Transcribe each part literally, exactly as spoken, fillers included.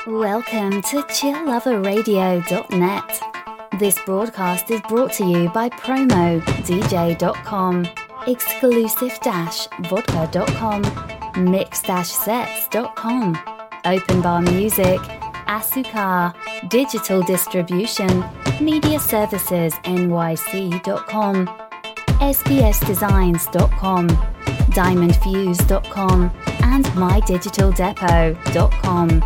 Welcome to chill lover radio dot net. This broadcast is brought to you by promo d j dot com, exclusive vodka dot com, mix sets dot com, Open Bar Music, Asukar, Digital Distribution, Media Services N Y C dot com, S B S Designs dot com, Diamond Fuse dot com, and my digital depot dot com.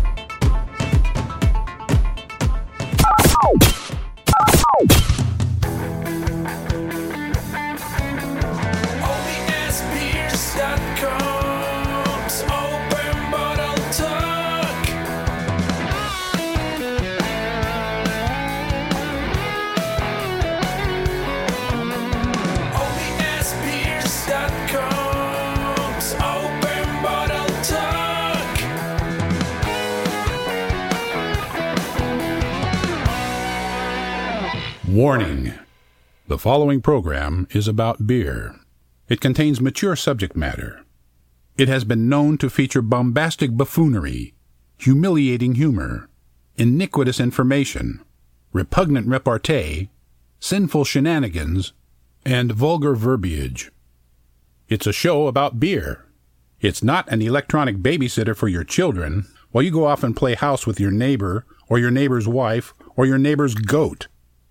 Warning. The following program is about beer. It contains mature subject matter. It has been known to feature bombastic buffoonery, humiliating humor, iniquitous information, repugnant repartee, sinful shenanigans, and vulgar verbiage. It's a show about beer. It's not an electronic babysitter for your children while you go off and play house with your neighbor or your neighbor's wife or your neighbor's goat.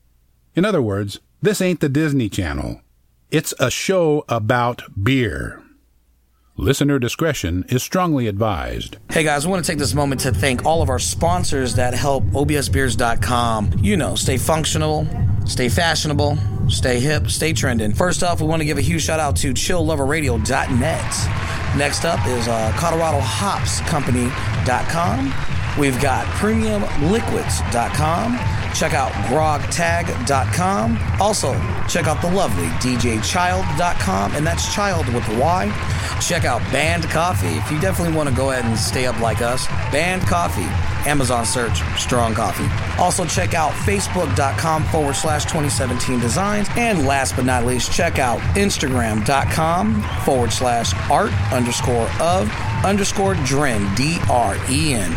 In other words, this ain't the Disney Channel. It's a show about beer. Listener discretion is strongly advised. Hey guys, I want to take this moment to thank all of our sponsors that help O B S beers dot com, you know, stay functional, stay fashionable, stay hip, stay trending. First off, we want to give a huge shout out to chill lover radio dot net. Next up is uh, Colorado Hops Company dot com. We've got Premium Liquids dot com. Check out Grog Tag dot com. Also, check out the lovely D J Child dot com, and that's Child with a Y. Check out Banned Coffee. If you definitely want to go ahead and stay up like us, Banned Coffee. Amazon search, Strong Coffee. Also, check out Facebook.com forward slash 2017 Designs. And last but not least, check out Instagram.com forward slash art underscore of underscore Dren, D R E N.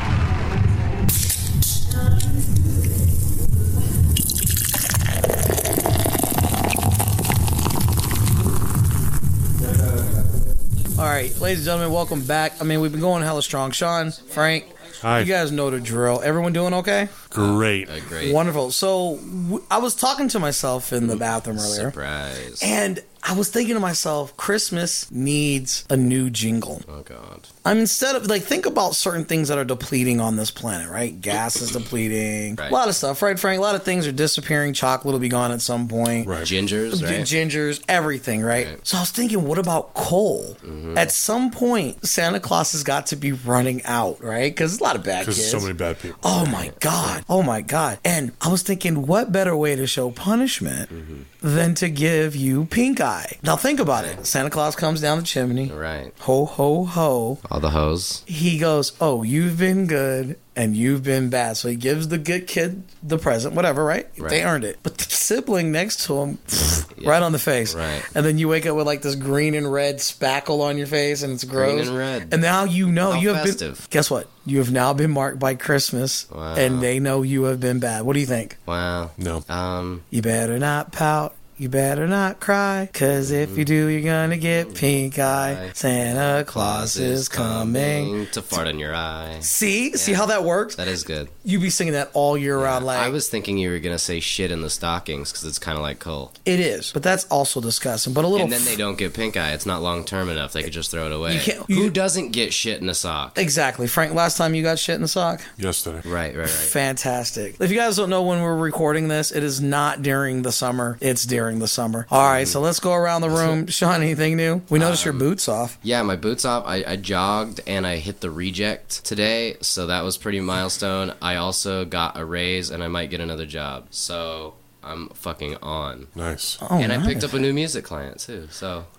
All right, ladies and gentlemen, welcome back. I mean, we've been going hella strong. Sean, Frank, Hi. You guys know the drill. Everyone doing okay? Great. Uh, great. Wonderful. So, w- I was talking to myself in the bathroom earlier. Surprise. And I was thinking to myself, Christmas needs a new jingle. Oh, God. I mean, instead of, like, think about certain things that are depleting on this planet, right? Gas is depleting. Right. A lot of stuff, right, Frank? A lot of things are disappearing. Chocolate will be gone at some point. Right. Gingers, right? G- Gingers, everything, right? Right. So I was thinking, what about coal? Mm-hmm. At some point, Santa Claus has got to be running out, right? Because there's a lot of bad Because kids. so many bad people. Oh my God. Oh my God. And I was thinking, what better way to show punishment Mm-hmm. than to give you pink eye? Now think about it. Santa Claus comes down the chimney. Right. Ho, ho, ho. All the hoes. He goes, oh, you've been good and you've been bad. So he gives the good kid the present, whatever, right? Right. They earned it. But the sibling next to him, Yeah. right on the face. Right. And then you wake up with like this green and red spackle on your face and it's gross. Green and red. And now you know How you have festive. been. Guess what? You have now been marked by Christmas Wow. and they know you have been bad. What do you think? Wow. No. Um, You better not pout. You better not cry, cause if you do, you're gonna get pink eye. Santa Claus is coming. to fart in your eye. See? See Yeah. how that works? That is good. You be singing that all year round. Like I was thinking you were going to say shit in the stockings because it's kind of like coal. It is, but that's also disgusting. But a little. And then they don't get pink eye. It's not long term enough. They could just throw it away. You can't- Who you- doesn't get shit in a sock? Exactly, Frank. Last time you got shit in the sock. Yesterday. Right, right, right. Fantastic. If you guys don't know when we're recording this, it is not during the summer. It's during the summer. All right, so let's go around the room. Sean, anything new? We noticed your boots off. Yeah, my boots off. I, I jogged and I hit the reject today, so that was pretty milestone. I also got a raise and I might get another job, so I'm fucking on. Nice. Oh, and I nice. picked up a new music client too, so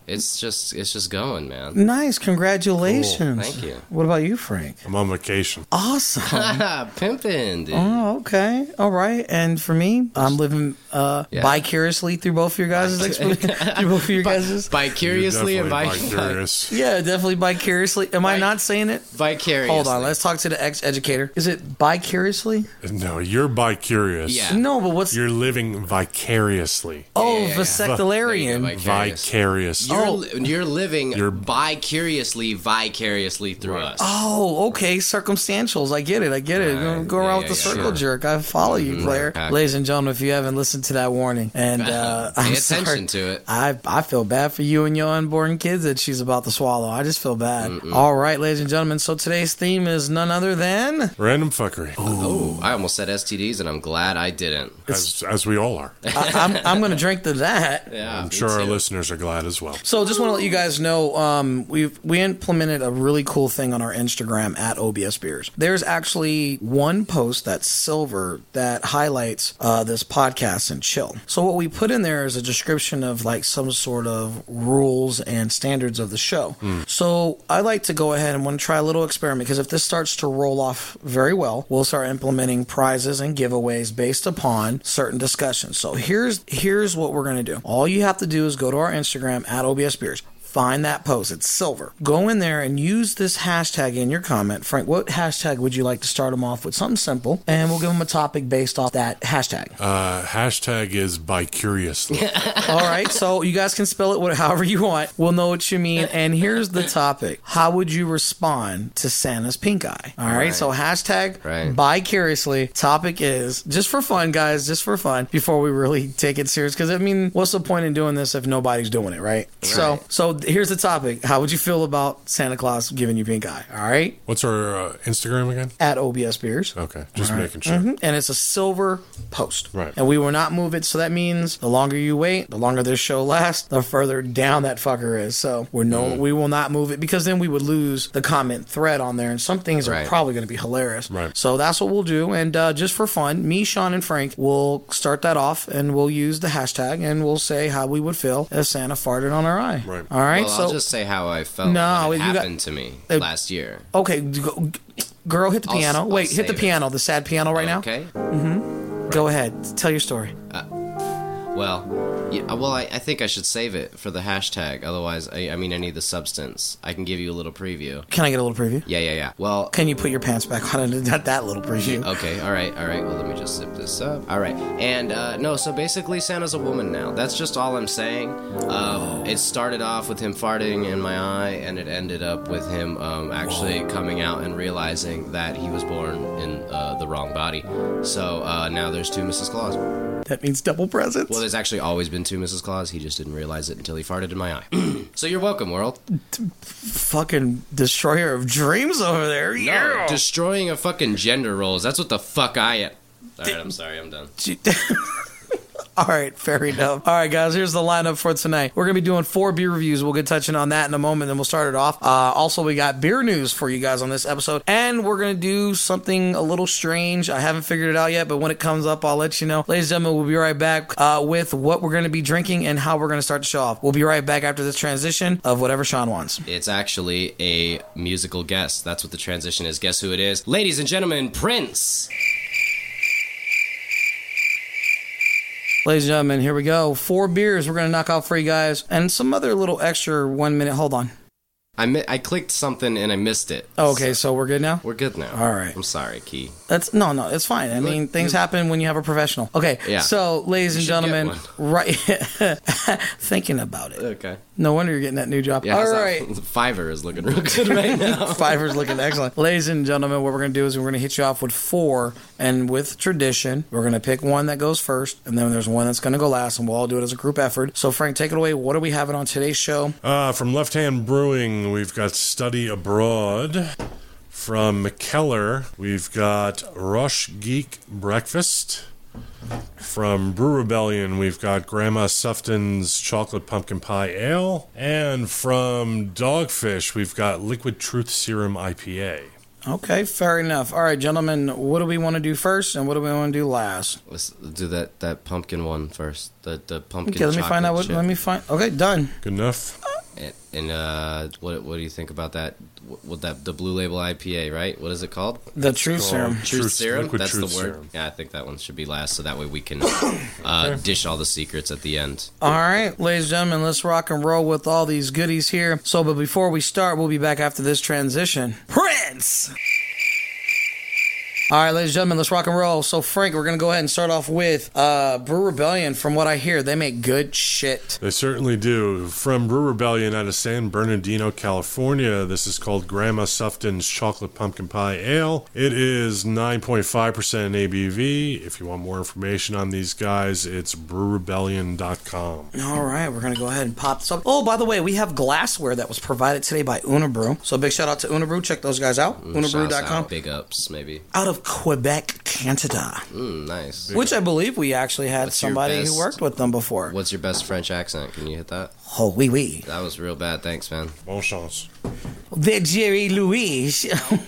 it's just it's just going, man. Nice, congratulations. Cool. Thank you. What about you, Frank? I'm on vacation. Awesome. Pimpin', dude. Oh, okay. All right. And for me, I'm living uh, Yeah. vicariously through both of your guys' experience. through both of your guys'. Vicariously and You're vic- definitely vicarious. Yeah, definitely vicariously. Am I Vic- not saying it? vicariously. Hold on. Let's talk to the ex-educator. Is it vicariously? No, you're bicurious. Yeah. No, but what's... You're living vicariously. oh, yeah, yeah. vasectularian. There you go, Vicarious. Vicarious. You're, Oh. li- you're living You're- vicariously, vicariously through Right. us. Oh, okay. Circumstantials. I get it. I get it. Right. Go, go around Yeah, with the yeah, circle sure. jerk. I follow you, Mhm. player. Okay. Ladies and gentlemen, if you haven't listened to that warning, and uh, Pay I'm attention sorry, to it. I I feel bad for you and your unborn kids that she's about to swallow. I just feel bad. All right, ladies and gentlemen. So today's theme is none other than Random fuckery. Oh, I almost said S T Ds, and I'm glad I didn't. As, as we all are. I, I'm I'm going to drink to that. Yeah, I'm me sure our too. listeners are glad as well. So just want to let you guys know, um, we've we implemented a really cool thing on our Instagram at O B S Beers. There's actually one post that's silver that highlights uh, this podcast and chill. So what we put in there is a description of like some sort of rules and standards of the show. So I like to go ahead and want to try a little experiment because if this starts to roll off very well, we'll start implementing prizes and giveaways based upon certain discussions. So here's here's what we're going to do. All you have to do is go to our Instagram at O B S Beers. Find that post. It's silver. Go in there and use this hashtag in your comment. Frank, what hashtag would you like to start them off with? Something simple. And we'll give them a topic based off that hashtag. Uh, hashtag is bicuriously. All right. So you guys can spell it what- however you want. We'll know what you mean. And here's the topic. How would you respond to Santa's pink eye? All right. Right. So hashtag Right. vicariously. Topic is just for fun, guys. Just for fun before we really take it serious. Because I mean, what's the point in doing this if nobody's doing it, right? So, Right. so here's the topic. How would you feel about Santa Claus giving you pink eye? All right. What's our uh, Instagram again? At O B S Beers. Okay, just All right. making sure. Mhm. And it's a silver post. Right. And we will not move it. So that means the longer you wait, the longer this show lasts, the further down that fucker is. So we're no, Mm. we will not move it because then we would lose the comment thread on there. And some things are Right. probably going to be hilarious. Right. So that's what we'll do. And uh, just for fun, me, Sean, and Frank will start that off and we'll use the hashtag and we'll say how we would feel if Santa farted on our eye. Right. All right. Well, so I'll just say how I felt No, when it you got- happened to me Uh, last year. okay, go, girl, hit the I'll- piano. I'll Wait, hit the save it. piano, the sad piano right now. Okay. Go ahead, tell your story. Well, yeah, well, I, I think I should save it for the hashtag. Otherwise, I, I mean, I need the substance. I can give you a little preview. Can I get a little preview? Yeah, yeah, yeah. Well, Can you put your pants back on and not that little preview? okay, all right, all right. Well, let me just zip this up. All right, and uh, no, so basically, Santa's a woman now. That's just all I'm saying. Um, it started off with him farting in my eye, and it ended up with him um, actually coming out and realizing that he was born in uh, the wrong body. So uh, now there's two Missus Claus. That means double presents. Well, there's actually always been two Missus Claus. He just didn't realize it until he farted in my eye. So you're welcome, world. Fucking destroyer of dreams over there. No, Yeah. destroying a fucking gender roles. That's what the fuck I am. All right, I'm sorry, I'm done. All right, fair enough. All right, guys, here's the lineup for tonight. We're going to be doing four beer reviews. We'll get touching on that in a moment, then we'll start it off. Uh, also, we got beer news for you guys on this episode, and we're going to do something a little strange. I haven't figured it out yet, but when it comes up, I'll let you know. Ladies and gentlemen, we'll be right back uh, with what we're going to be drinking and how we're going to start the show off. We'll be right back after this transition of whatever Sean wants. It's actually a musical guest. That's what the transition is. Guess who it is? Ladies and gentlemen, Prince. Ladies and gentlemen, here we go. Four beers we're going to knock out for you guys, and some other little extra one minute. Hold on. I mi- I clicked something and I missed it. Oh, okay, so we're good now? We're good now. All right. I'm sorry, Key. That's no, no, it's fine. I mean, things happen when you have a professional. Okay, Yeah. so ladies and You should get gentlemen, right? Thinking about it. Okay. No wonder you're getting that new job. Yeah, All how's that? right. Fiverr is looking real good right now. Fiverr's looking excellent. Ladies and gentlemen, what we're going to do is we're going to hit you off with four, and with tradition, we're going to pick one that goes first, and then there's one that's going to go last, and we'll all do it as a group effort. So, Frank, take it away. What are we having on today's show? Uh, from Left Hand Brewing, we've got Study Abroad. From McKellar, we've got Rush Geek Breakfast. From Brew Rebellion, we've got Grandma Sufton's Chocolate Pumpkin Pie Ale. And from Dogfish, we've got Liquid Truth Serum I P A. Okay, fair enough. All right, gentlemen, what do we want to do first, and what do we want to do last? Let's do that, that pumpkin one first. The the pumpkin. Okay, let me find out what. chocolate Let chip. me find. Okay, done. Good enough? And, and uh, what what do you think about that? What that the Blue Label I P A, right? What is it called? The Truth Serum. Truth, Truth Serum. Liquid That's Truth the word. Serum. Yeah, I think that one should be last, so that way we can uh, dish all the secrets at the end. All right, ladies and gentlemen, let's rock and roll with all these goodies here. So, but before we start, we'll be back after this transition. Prince! All right, ladies and gentlemen, let's rock and roll. So, Frank, we're going to go ahead and start off with uh, Brew Rebellion. From what I hear, they make good shit. They certainly do. From Brew Rebellion out of San Bernardino, California, this is called Grandma Sufton's Chocolate Pumpkin Pie Ale. It is nine point five percent A B V. If you want more information on these guys, it's brew rebellion dot com. All right, we're going to go ahead and pop this up. Oh, by the way, we have glassware that was provided today by Unibrew. So, big shout out to Unibrew. Check those guys out. unibrew dot com. Big ups, maybe. Out of Quebec, Canada. Mm, nice. Which I believe we actually had What's your somebody best- who worked with them before. What's your best French accent? Can you hit that? Oh, oui, oui. That was real bad. Thanks, man. Bon chance. The Jerry Louis.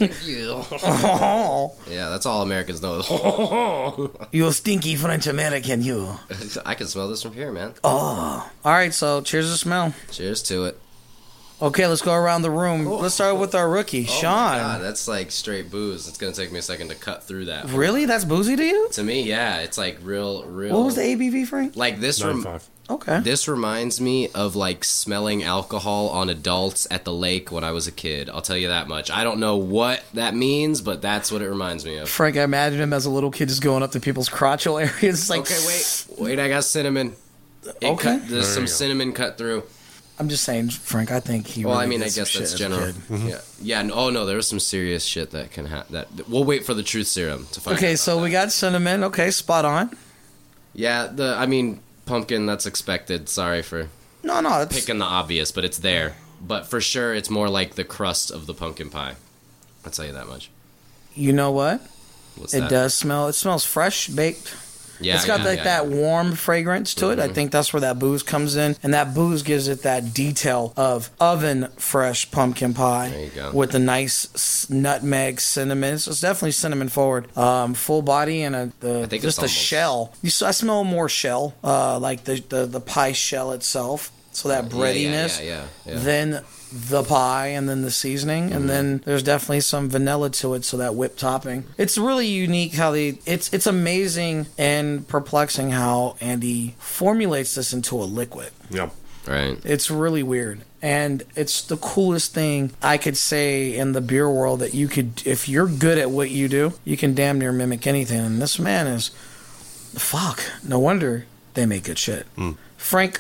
Oh, Yeah, that's all Americans know. you stinky French American, you. I can smell this from here, man. Oh. All right, so cheers to smell. Cheers to it. Okay, let's go around the room. Let's start with our rookie, Oh my Sean. God, that's like straight booze. It's gonna take me a second to cut through that. Really? That's boozy to you? To me, yeah, it's like real, real. What was the A B V, Frank? Like this? nine Rem- five. Okay. this reminds me of like smelling alcohol on adults at the lake when I was a kid. I'll tell you that much. I don't know what that means, but that's what it reminds me of. Frank, I imagine him as a little kid just going up to people's crotchal areas. It's like, Okay, wait, wait. I got cinnamon. It Okay. cut, there's There some you go. cinnamon cut through. I'm just saying, Frank, I think he Well, really I mean, I did some guess shit that's as a general. kid. Yeah, yeah. and- Oh no, there was some serious shit that can happen. That we'll wait for the truth serum to find. Okay, out so about we that. got cinnamon. Okay, spot on. Yeah, the I mean pumpkin. That's expected. Sorry for No, no, it's picking the obvious, but it's there. But for sure, it's more like the crust of the pumpkin pie. I'll tell you that much. you know what? What's It that? does smell. It smells fresh baked. Yeah, It's got yeah, like yeah, that yeah. warm fragrance to it. I think that's where that booze comes in, and that booze gives it that detail of oven fresh pumpkin pie There you go. with the nice s- nutmeg cinnamon. So it's definitely cinnamon forward. Um, full body and a the, think just it's a almost- shell. You s- I smell more shell, uh, like the, the the pie shell itself. So that Yeah, yeah, breadiness. yeah, yeah, yeah. Then the pie and then the seasoning and then there's definitely some vanilla to it, so that whipped topping. It's really unique how they it's it's amazing and perplexing how Andy formulates this into a liquid. Yep. Right. It's really weird. And it's the coolest thing I could say in the beer world, that you could, if you're good at what you do, you can damn near mimic anything. And this man is, fuck, no wonder they make good shit. Frank,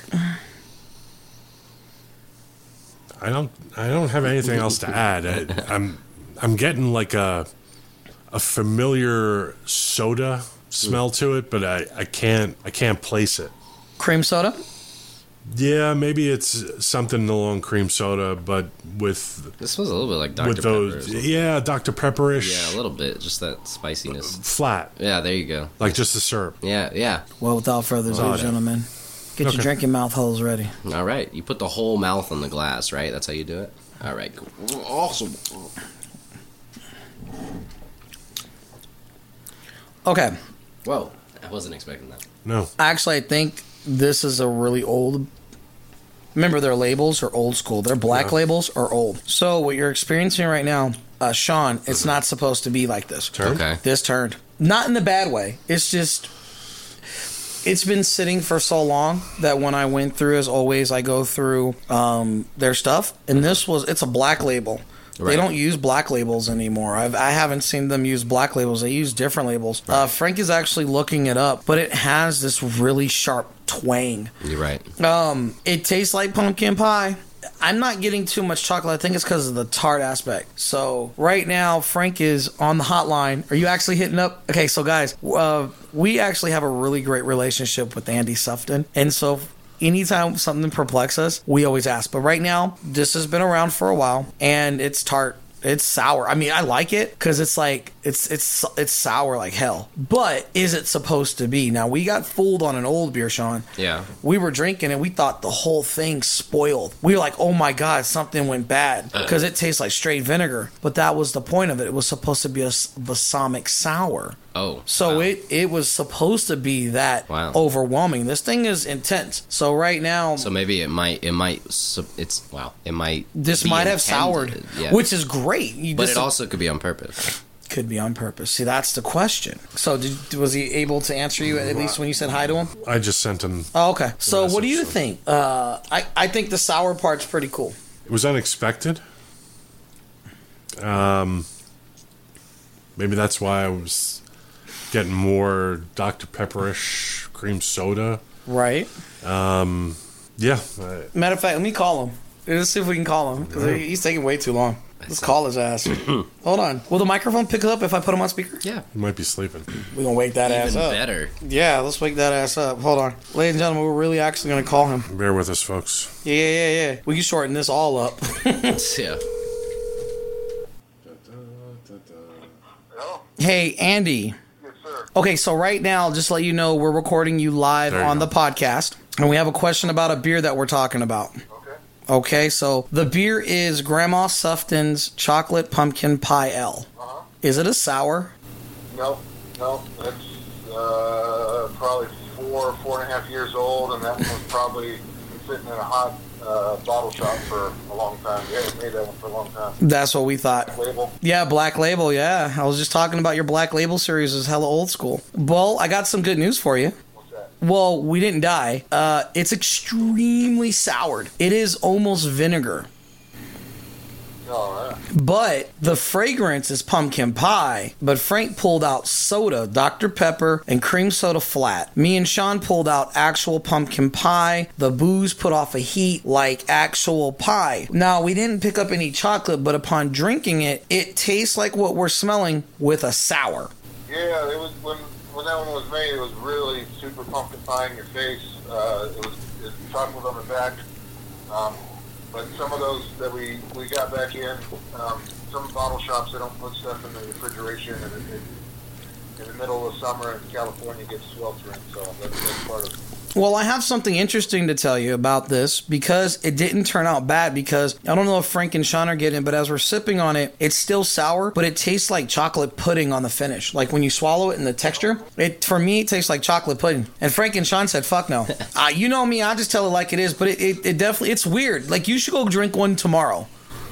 I don't. I don't have anything else to add. I, I'm. I'm getting like a a familiar soda smell to it, but I, I can't. I can't place it. cream soda? Yeah, maybe it's something along cream soda, but with This was a little bit like Doctor with Pepper. those. as well. Yeah, Doctor Pepper-ish. Yeah, a little bit. Just that spiciness. Flat, Yeah, there you go. like just the syrup. Yeah, yeah. Well, without further ado, Oh, yeah. gentlemen, get Okay. your drinking mouth holes ready. All right. You put the whole mouth on the glass, right? That's how you do it? All right. Cool. Awesome. Okay. Whoa. I wasn't expecting that. No, Actually, I think this is a really old. Remember, their labels are old school. Their black Yeah. labels are old. So what you're experiencing right now, uh, Sean, it's not supposed to be like this. Turned? Okay. This turned. Not in the bad way. It's just, it's been sitting for so long that when I went through, as always, I go through um, their stuff. And this was, it's a black label. They Right. don't use black labels anymore. I've, I haven't seen them use black labels. They use different labels. Uh, Frank is actually looking it up, but it has this really sharp twang. You're right. Um, it tastes like pumpkin pie. I'm not getting too much chocolate. I think it's because of the tart aspect. So right now, Frank is on the hotline. Are you actually hitting up? Okay, so guys, uh, we actually have a really great relationship with Andy Sufton, and so anytime something perplexes us, we always ask. But right now, this has been around for a while, and it's tart. It's sour. I mean, I like it because it's like It's it's it's sour like hell. But is it supposed to be? Now, we got fooled on an old beer, Sean. Yeah. We were drinking and we thought the whole thing spoiled. We were like, oh my God, something went bad because it tastes like straight vinegar. But that was the point of it. It was supposed to be a s- balsamic sour. Oh. So wow. it, it was supposed to be that Wow. overwhelming. This thing is intense. So right now, So maybe it might, it might, su- it's, wow, it might. this be might have intended, soured, yeah. which is great. You But just- it also could be on purpose. could be on purpose. See, that's the question. So did, was he able to answer you at least when you said hi to him? I just sent him. Oh, okay. So what do you message, so- think? Uh, I, I think the sour part's pretty cool. It was unexpected. Um, maybe that's why I was getting more Doctor Pepperish cream soda. Right. Um, yeah. I- Matter of fact, let me call him. Let's see if we can call him because he's taking way too long. Let's call his ass. Hold on. Will the microphone pick up if I put him on speaker? Yeah. He might be sleeping. We're going to wake that ass Even up. better. Yeah, let's wake that ass up. Hold on. Ladies and gentlemen, we're really actually going to call him. Bear with us, folks. Yeah, yeah, yeah, yeah. We can shorten this all up. Yeah. Hey, Andy. Yes, sir. Okay, so right now, just to let you know, we're recording you live There you on go. the podcast, and we have a question about a beer that we're talking about. Okay. Okay, so the beer is Grandma Sufton's Chocolate Pumpkin Pie Ale. Uh-huh. Is it a sour? No, no, it's uh, probably four, four and a half years old, and that one was probably sitting in a hot uh, bottle shop for a long time. We haven't made that one for a long time. That's what we thought. Label. Yeah, Black Label, yeah. I was just talking about your Black Label series is hella old school. Well, I got some good news for you. What's that? Well, we didn't die. Uh, it's extremely soured. It is almost vinegar. All right. But the fragrance is pumpkin pie. But Frank pulled out soda, Doctor Pepper, and cream soda flat. Me and Sean pulled out actual pumpkin pie. The booze put off a heat like actual pie. Now, we didn't pick up any chocolate, but upon drinking it, it tastes like what we're smelling with a sour. Yeah, it was when when that one was made. It was really super pumpkin pie in your face. Uh, it was it was chocolate on the back. Um, but some of those that we, we got back in, um, some bottle shops, they don't put stuff in the refrigeration, and it, it, in the middle of summer in California, it gets sweltering. So that's, that's part of it. Well, I have something interesting to tell you about this because it didn't turn out bad because I don't know if Frank and Sean are getting it, but as we're sipping on it, it's still sour, but it tastes like chocolate pudding on the finish. Like when you swallow it in the texture, it for me, it tastes like chocolate pudding. And Frank and Sean said, fuck no. uh, you know me, I just tell it like it is, but it, it, it definitely, it's weird. Like you should go drink one tomorrow.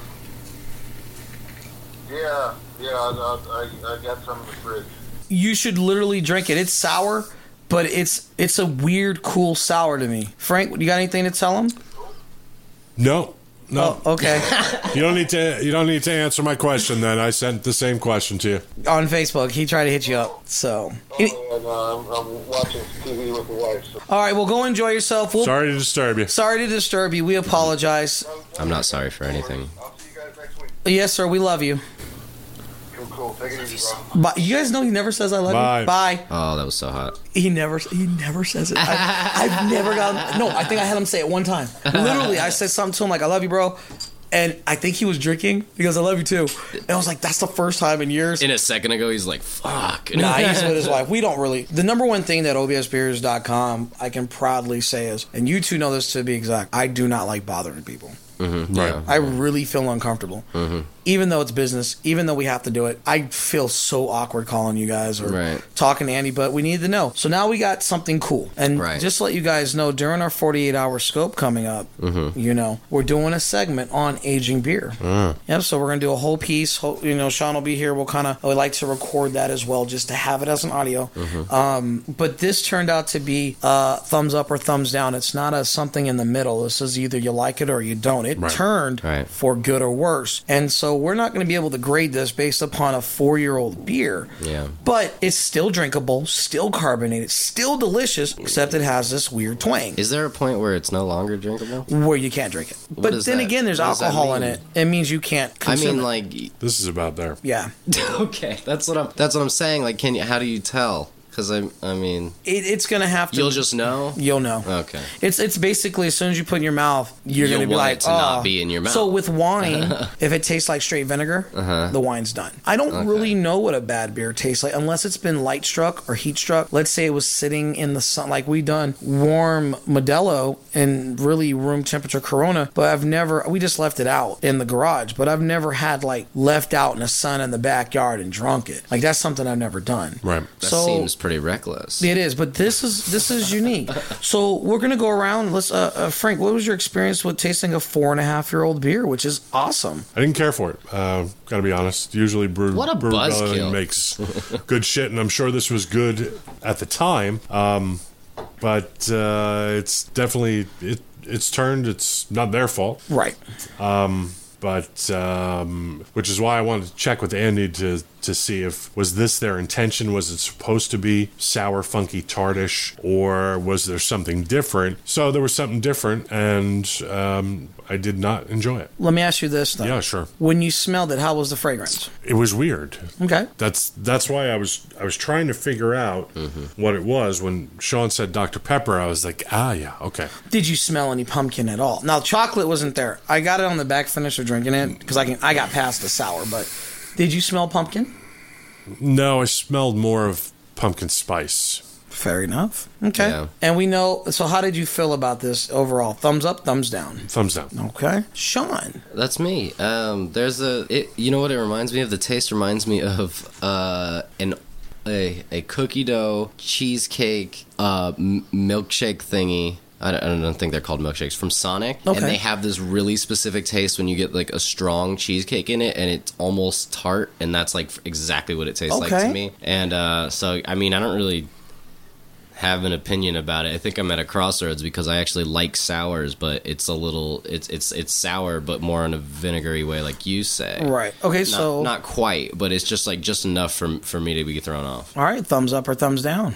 Yeah, yeah, I, I, I got some in the fridge. You should literally drink it. It's sour, but it's it's a weird, cool sour to me. Frank, you got anything to tell him? No. No. Oh, okay. You don't need to you don't need to answer my question then. I sent the same question to you. On Facebook, he tried to hit you up. So, Oh, and uh, I'm, I'm watching T V with the wife. So. all right. Well, go enjoy yourself. We'll, Sorry to disturb you. Sorry to disturb you. We apologize. I'm not sorry for anything. I'll see you guys next week. Yes, sir. We love you. Cool, cool. Take it easy, bro. Bye. You guys know he never says I love Bye. you. Bye. Oh, that was so hot. He never. He never says it. I, I've never gotten. No, I think I had him say it one time. Literally, I said something to him like, "I love you, bro." And I think he was drinking because I love you too. And I was like, that's the first time in years. In a second ago, he's like, fuck. Nah, he's with his wife. We don't really. The number one thing that O B S beers dot com I can proudly say is, and you two know this to be exact, I do not like bothering people. Mm-hmm. Right. Yeah. I really feel uncomfortable. Mm-hmm. Even though it's business, even though we have to do it, I feel so awkward calling you guys or Right. talking to Andy, but we need to know. So now we got something cool. And Right. just to let you guys know, during our forty-eight hour scope coming up, Mm-hmm. you know, we're doing a segment on aging beer. Mm. Yep, so we're going to do a whole piece. Ho- You know, Sean will be here. We'll kind of, I would like to record that as well, just to have it as an audio. Mm-hmm. Um, but this turned out to be uh, thumbs up or thumbs down. It's not a something in the middle. This is either you like it or you don't. It Right. turned Right. for good or worse. And so we're not going to be able to grade this based upon a four-year-old beer. Yeah. But it's still drinkable, still carbonated, still delicious, except it has this weird twang Is there a point where it's no longer drinkable? where you can't drink it. But does then that- again, there's what does that alcohol in mean? it. It means you can't I consume mean, it. like, This is about there. Yeah. okay, that's what I'm. That's what I'm saying. Like, can you? How do you tell? Because I, I mean, It, it's gonna have to. you'll just know. You'll know. Okay. It's it's basically as soon as you put it in your mouth, you're You'll gonna be want like, it to oh. not be in your mouth. So with wine, if it tastes like straight vinegar, Uh-huh. the wine's done. I don't Okay. really know what a bad beer tastes like unless it's been light struck or heat struck. Let's say it was sitting in the sun, like we done warm Modelo and really room temperature Corona, but I've never. We just left it out in the garage, but I've never had like left out in the sun in the backyard and drunk it. Like that's something I've never done. Right. That So- seems pretty reckless. It is, but this is this is unique. So we're gonna go around. Let's, uh, uh, Frank, what was your experience with tasting a four and a half year old beer, which is awesome? I didn't care for it. Uh, gotta be honest. Usually, Brew, What a Brew buzzkill. Rebellion makes good shit, and I'm sure this was good at the time. Um, but uh, it's definitely it. It's turned. It's not their fault. Right. But um, which is why I wanted to check with Andy to to see if was this their intention? Was it supposed to be sour, funky, tartish, or was there something different? So there was something different, and um, I did not enjoy it. Let me ask you this though. Yeah, sure. When you smelled it, how was the fragrance? It was weird. Okay. That's that's why I was I was trying to figure out what it was. When Sean said Doctor Pepper, I was like, ah, yeah, okay. Did you smell any pumpkin at all? Now chocolate wasn't there. I got it on the back finish of drinking it because I can. I got past the sour, but did you smell pumpkin? No, I smelled more of pumpkin spice. Fair enough. Okay. Yeah. And we know. So how did you feel about this overall? Thumbs up, thumbs down. Thumbs down. Okay. Sean. That's me. Um, there's a. It, you know what it reminds me of? The taste reminds me of uh, an a a cookie dough cheesecake uh, m- milkshake thingy. I don't, I don't think they're called milkshakes from Sonic, Okay. and they have this really specific taste when you get like a strong cheesecake in it, and it's almost tart, and that's like exactly what it tastes like Okay. to me. And uh, so, I mean, I don't really have an opinion about it. I think I'm at a crossroads because I actually like sours, but it's a little it's it's it's sour, but more in a vinegary way, like you say. Right. Okay. Not, So. not quite, but it's just like just enough for for me to be thrown off. All right. Thumbs up or thumbs down.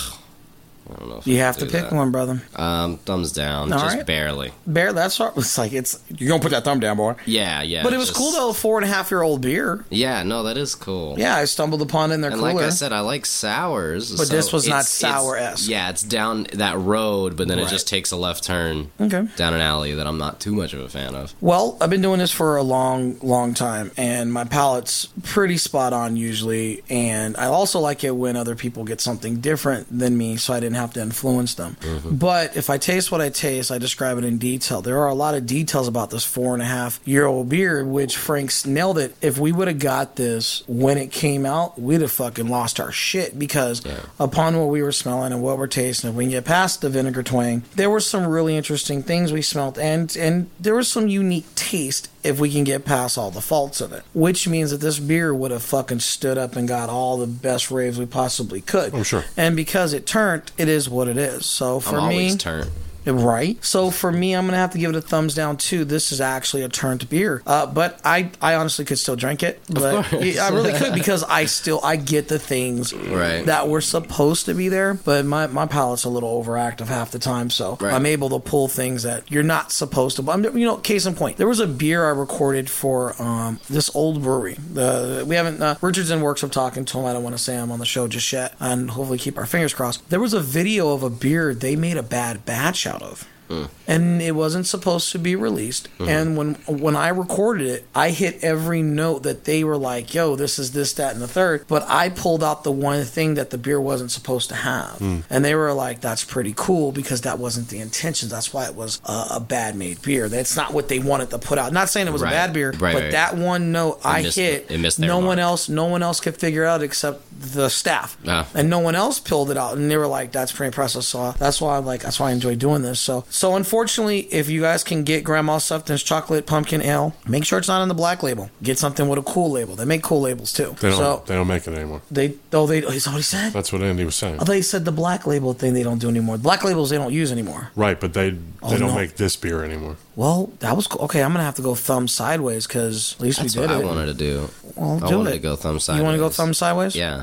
I don't know. If You I have can to do pick that. one, brother. Um, thumbs down, All just right. barely. Bear, that's hard. It's like it's you're gonna put that thumb down, boy. Yeah, yeah. But it was just- cool though. Four and a half year old beer. Yeah, no, that is cool. Yeah, I stumbled upon it in their And cooler. like I said, I like sours. But so this was not it's- it's- sour-esque. Yeah, it's down that road, but then Right. it just takes a left turn Okay. down an alley that I'm not too much of a fan of. Well, I've been doing this for a long, long time, and my palate's pretty spot on usually. And I also like it when other people get something different than me, so I didn't have to influence them. But if I taste what I taste, I describe it in detail. There are a lot of details about this four and a half year old beer, which Frank's nailed it. If we would have got this when it came out, we'd have fucking lost our shit because upon what we were smelling and what we're tasting, if we can get past the vinegar twang, there were some really interesting things we smelled, and and there was some unique taste if we can get past all the faults of it, which means that this beer would have fucking stood up and got all the best raves we possibly could. Oh, sure. And because it turned, it is what it is. So for I'm me, always turnt. right. So for me, I'm gonna have to give it a thumbs down too. This is actually a turned beer, uh, but I, I honestly could still drink it. But yeah, I really could because I still I get the things Right. that were supposed to be there, but my, my palate's a little overactive half the time, so Right. I'm able to pull things that you're not supposed to. But I'm, you know, case in point, there was a beer I recorded for um, this old brewery. The we haven't uh, Richard's in works of talking to him. I don't want to say I'm on the show just yet, and hopefully keep our fingers crossed. There was a video of a beer they made a bad batch out of. And it wasn't supposed to be released. And when when I recorded it, I hit every note that they were like, yo, this is this, that, and the third. But I pulled out the one thing that the beer wasn't supposed to have. And they were like, that's pretty cool because that wasn't the intention. That's why it was a, a bad made beer. That's not what they wanted to put out. Not saying it was Right. a bad beer, Right, but right. that one note I missed- hit, it missed their no one mark. else, no one else could figure out except the staff. Ah. And no one else pulled it out. And they were like, that's pretty impressive. So that's why I like, that's why I enjoy doing this. So, so unfortunately, if you guys can get Grandma Sufton's chocolate pumpkin ale, make sure it's not on the black label. Get something with a cool label. They make cool labels too. They don't. So they don't make it anymore. they, oh, they, is that what he said? That's what Andy was saying. I thought he said the black label thing they don't do anymore. Black labels they don't use anymore. Right, but they they Oh, don't no. make this beer anymore. Well, that was cool. Okay, I'm gonna have to go thumb sideways because at least That's we what did I it. wanted to do. Well, I do wanted it. to go thumb sideways. You want to go thumb sideways? Yeah.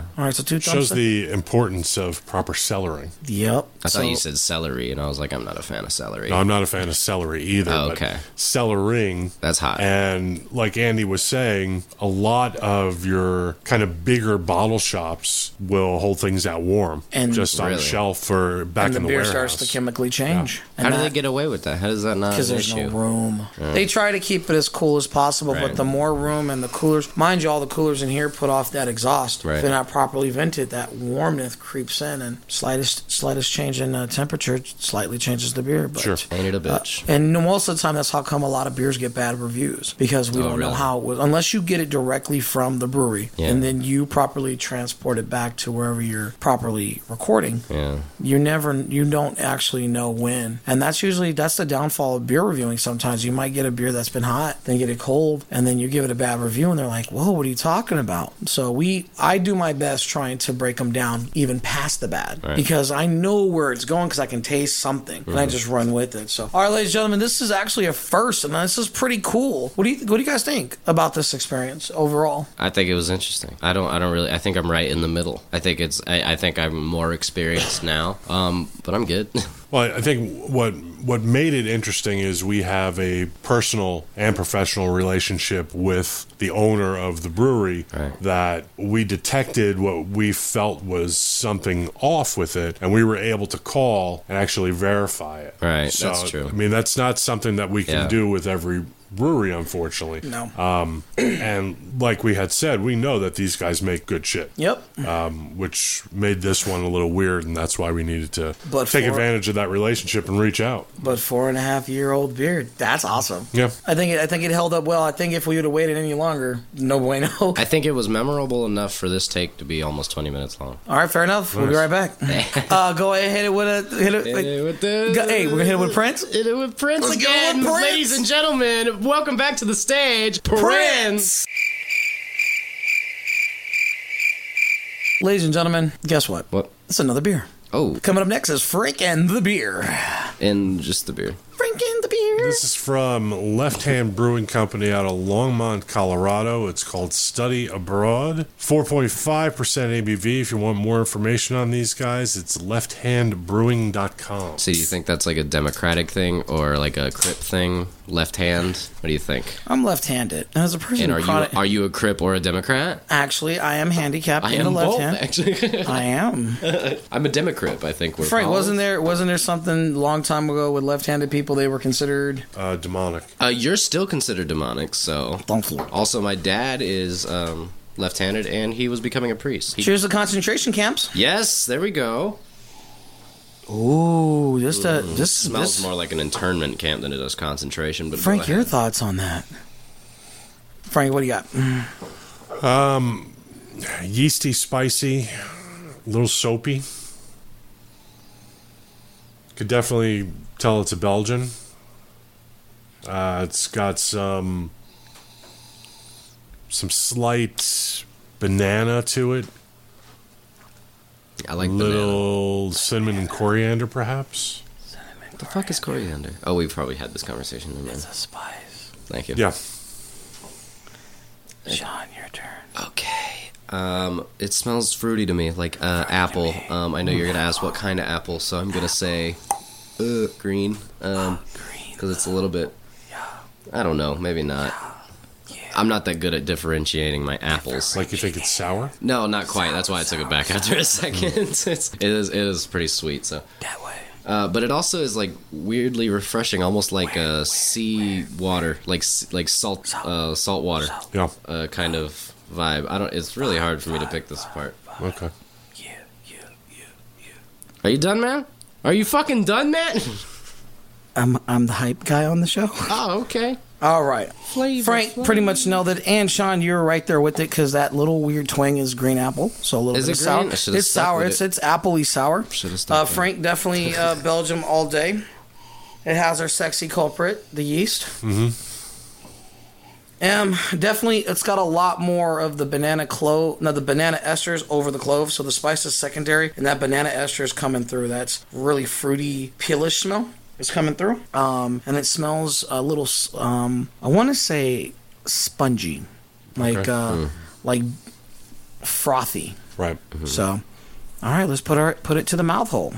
Yeah. All right, so two thumbs. Shows the importance of proper cellaring. Yep. I so, thought you said celery, and I was like, I'm not a fan of celery. No, I'm not a fan of celery either. Oh, but okay. cellaring. That's hot. And like Andy was saying, a lot of your kind of bigger bottle shops will hold things out warm, And- just on Really? the shelf for back and the in the beer warehouse. starts to chemically change. How do they get away with that? How does that not Because an there's issue? no room. They try to keep it as cool as possible, Right. but the more room and the coolers, mind you, all the coolers in here put off that exhaust. Right. If they're not properly vented, that warmth creeps in, and slightest slightest change in uh, temperature slightly changes the beer. But, Sure. Ain't it a uh, bitch? and most of the time, that's how come a lot of beers get bad reviews, because we Oh, don't know really? how it was, unless you get it directly from the brewery, Yeah. and then you properly transport it back to wherever you're properly recording. Yeah. You never, you don't actually know when, and that's usually that's the downfall of beer reviewing. Sometimes you might get a beer that's been hot, then get it cold, and then you give it a bad review, and they're like, "Whoa, what are you talking about?" So we, I do my best trying to break them down even past the bad, Right. because I know where it's going, because I can taste something, and I just run with it. So, all right, ladies and gentlemen, this is actually a first, and this is pretty cool. What do you, what do you guys think about this experience overall? I think it was interesting. I don't. I don't really. I think I'm right in the middle. I think it's. I, I think I'm more experienced now. Um, but I'm good. Well, I think what what made it interesting is we have a personal and professional relationship with the owner of the brewery, Right. that we detected what we felt was something off with it, and we were able to call and actually verify it. Right, So, that's true. I mean, that's not something that we can Yeah. do with every brewery, unfortunately. No. Um, and like we had said, we know that these guys make good shit. Yep. Um, which made this one a little weird, and that's why we needed to But take for- advantage of that relationship and reach out. But four and a half year old beer, that's awesome. Yeah. I think it, I think it held up well. I think if we would have waited any longer, no bueno. I think it was memorable enough for this take to be almost twenty minutes long. All right, fair enough. We'll be right back. uh, go ahead, hit it with a hit it. Hit it with the- Go- hey, we're gonna hit it with Prince. Hit it with Prince Let's go again, with Prince. ladies and gentlemen. Welcome back to the stage, Prince. Ladies and gentlemen, guess what? What? It's another beer. Oh, Coming up next is Frank and the Beer. and just the beer. Frank and the Beer. This is from Left Hand Brewing Company out of Longmont, Colorado. It's called Study Abroad. four point five percent A B V. If you want more information on these guys, it's left hand brewing dot com. So, do you think that's like a Democratic thing or like a Crip thing? Left hand? What do you think? I'm left-handed, and as a person And who are you chronic- are you a Crip or a Democrat? actually, I am handicapped I in am the left both, hand. actually. I am. I'm a Democrat. I think we're Frank, called. wasn't there wasn't there something a long time ago with left-handed people? They were considered. Uh, demonic. Uh, you're still considered demonic, so. Also, my dad is um, left-handed, and he was becoming a priest. He- Cheers to concentration camps. yes, there we go. Ooh, this uh, It this smells this, more like an internment camp than it does concentration. But go Frank, ahead. your thoughts on that? Frank, what do you got? Yeasty, spicy, a little soapy. Could definitely tell it's a Belgian. Uh, it's got some some slight banana to it. I A like banana. little cinnamon and coriander, perhaps. What the fuck is coriander? Oh, we've probably had this conversation. Never mind. It's a spice. Thank you. Yeah. Sean, your turn. Okay. Um, it smells fruity to me, like uh, apple. Um, I know you're gonna ask what kind of apple, so I'm gonna say uh, green. Um, because it's a little bit. I don't know. Maybe not. I'm not that good at differentiating my apples. Like you think it's sour? No, not quite. That's why I took it back after a second. it's, it is it is pretty sweet. So, That way. uh, but it also is like weirdly refreshing, almost like a sea water, like s- like salt uh, salt water Yeah. uh, kind of vibe. I don't. It's really hard for me to pick this apart. Okay. You, you, you, you. Are you done, man? Are you fucking done, man? I'm I'm the hype guy on the show. Oh, okay. All right. Flavor, Frank flavor. pretty much nailed it, and Sean, you're right there with it because that little weird twang is green apple, so a little Is bit it of sour. green? I should've It's stuck sour. with It's it. it's appley sour. Should've stuck Uh, with it. Frank definitely uh, Belgium all day. It has our sexy culprit, the yeast. Mm-hmm. Um, definitely, it's got a lot more of the banana clove, no, the banana esters over the clove, so the spice is secondary, and that banana ester is coming through. That's really fruity, peelish smell is coming through. Um, and it smells a little, um, I want to say spongy, like Okay. uh, Hmm. like frothy. Right. Mm-hmm. So, all right, let's put our put it to the mouth hole.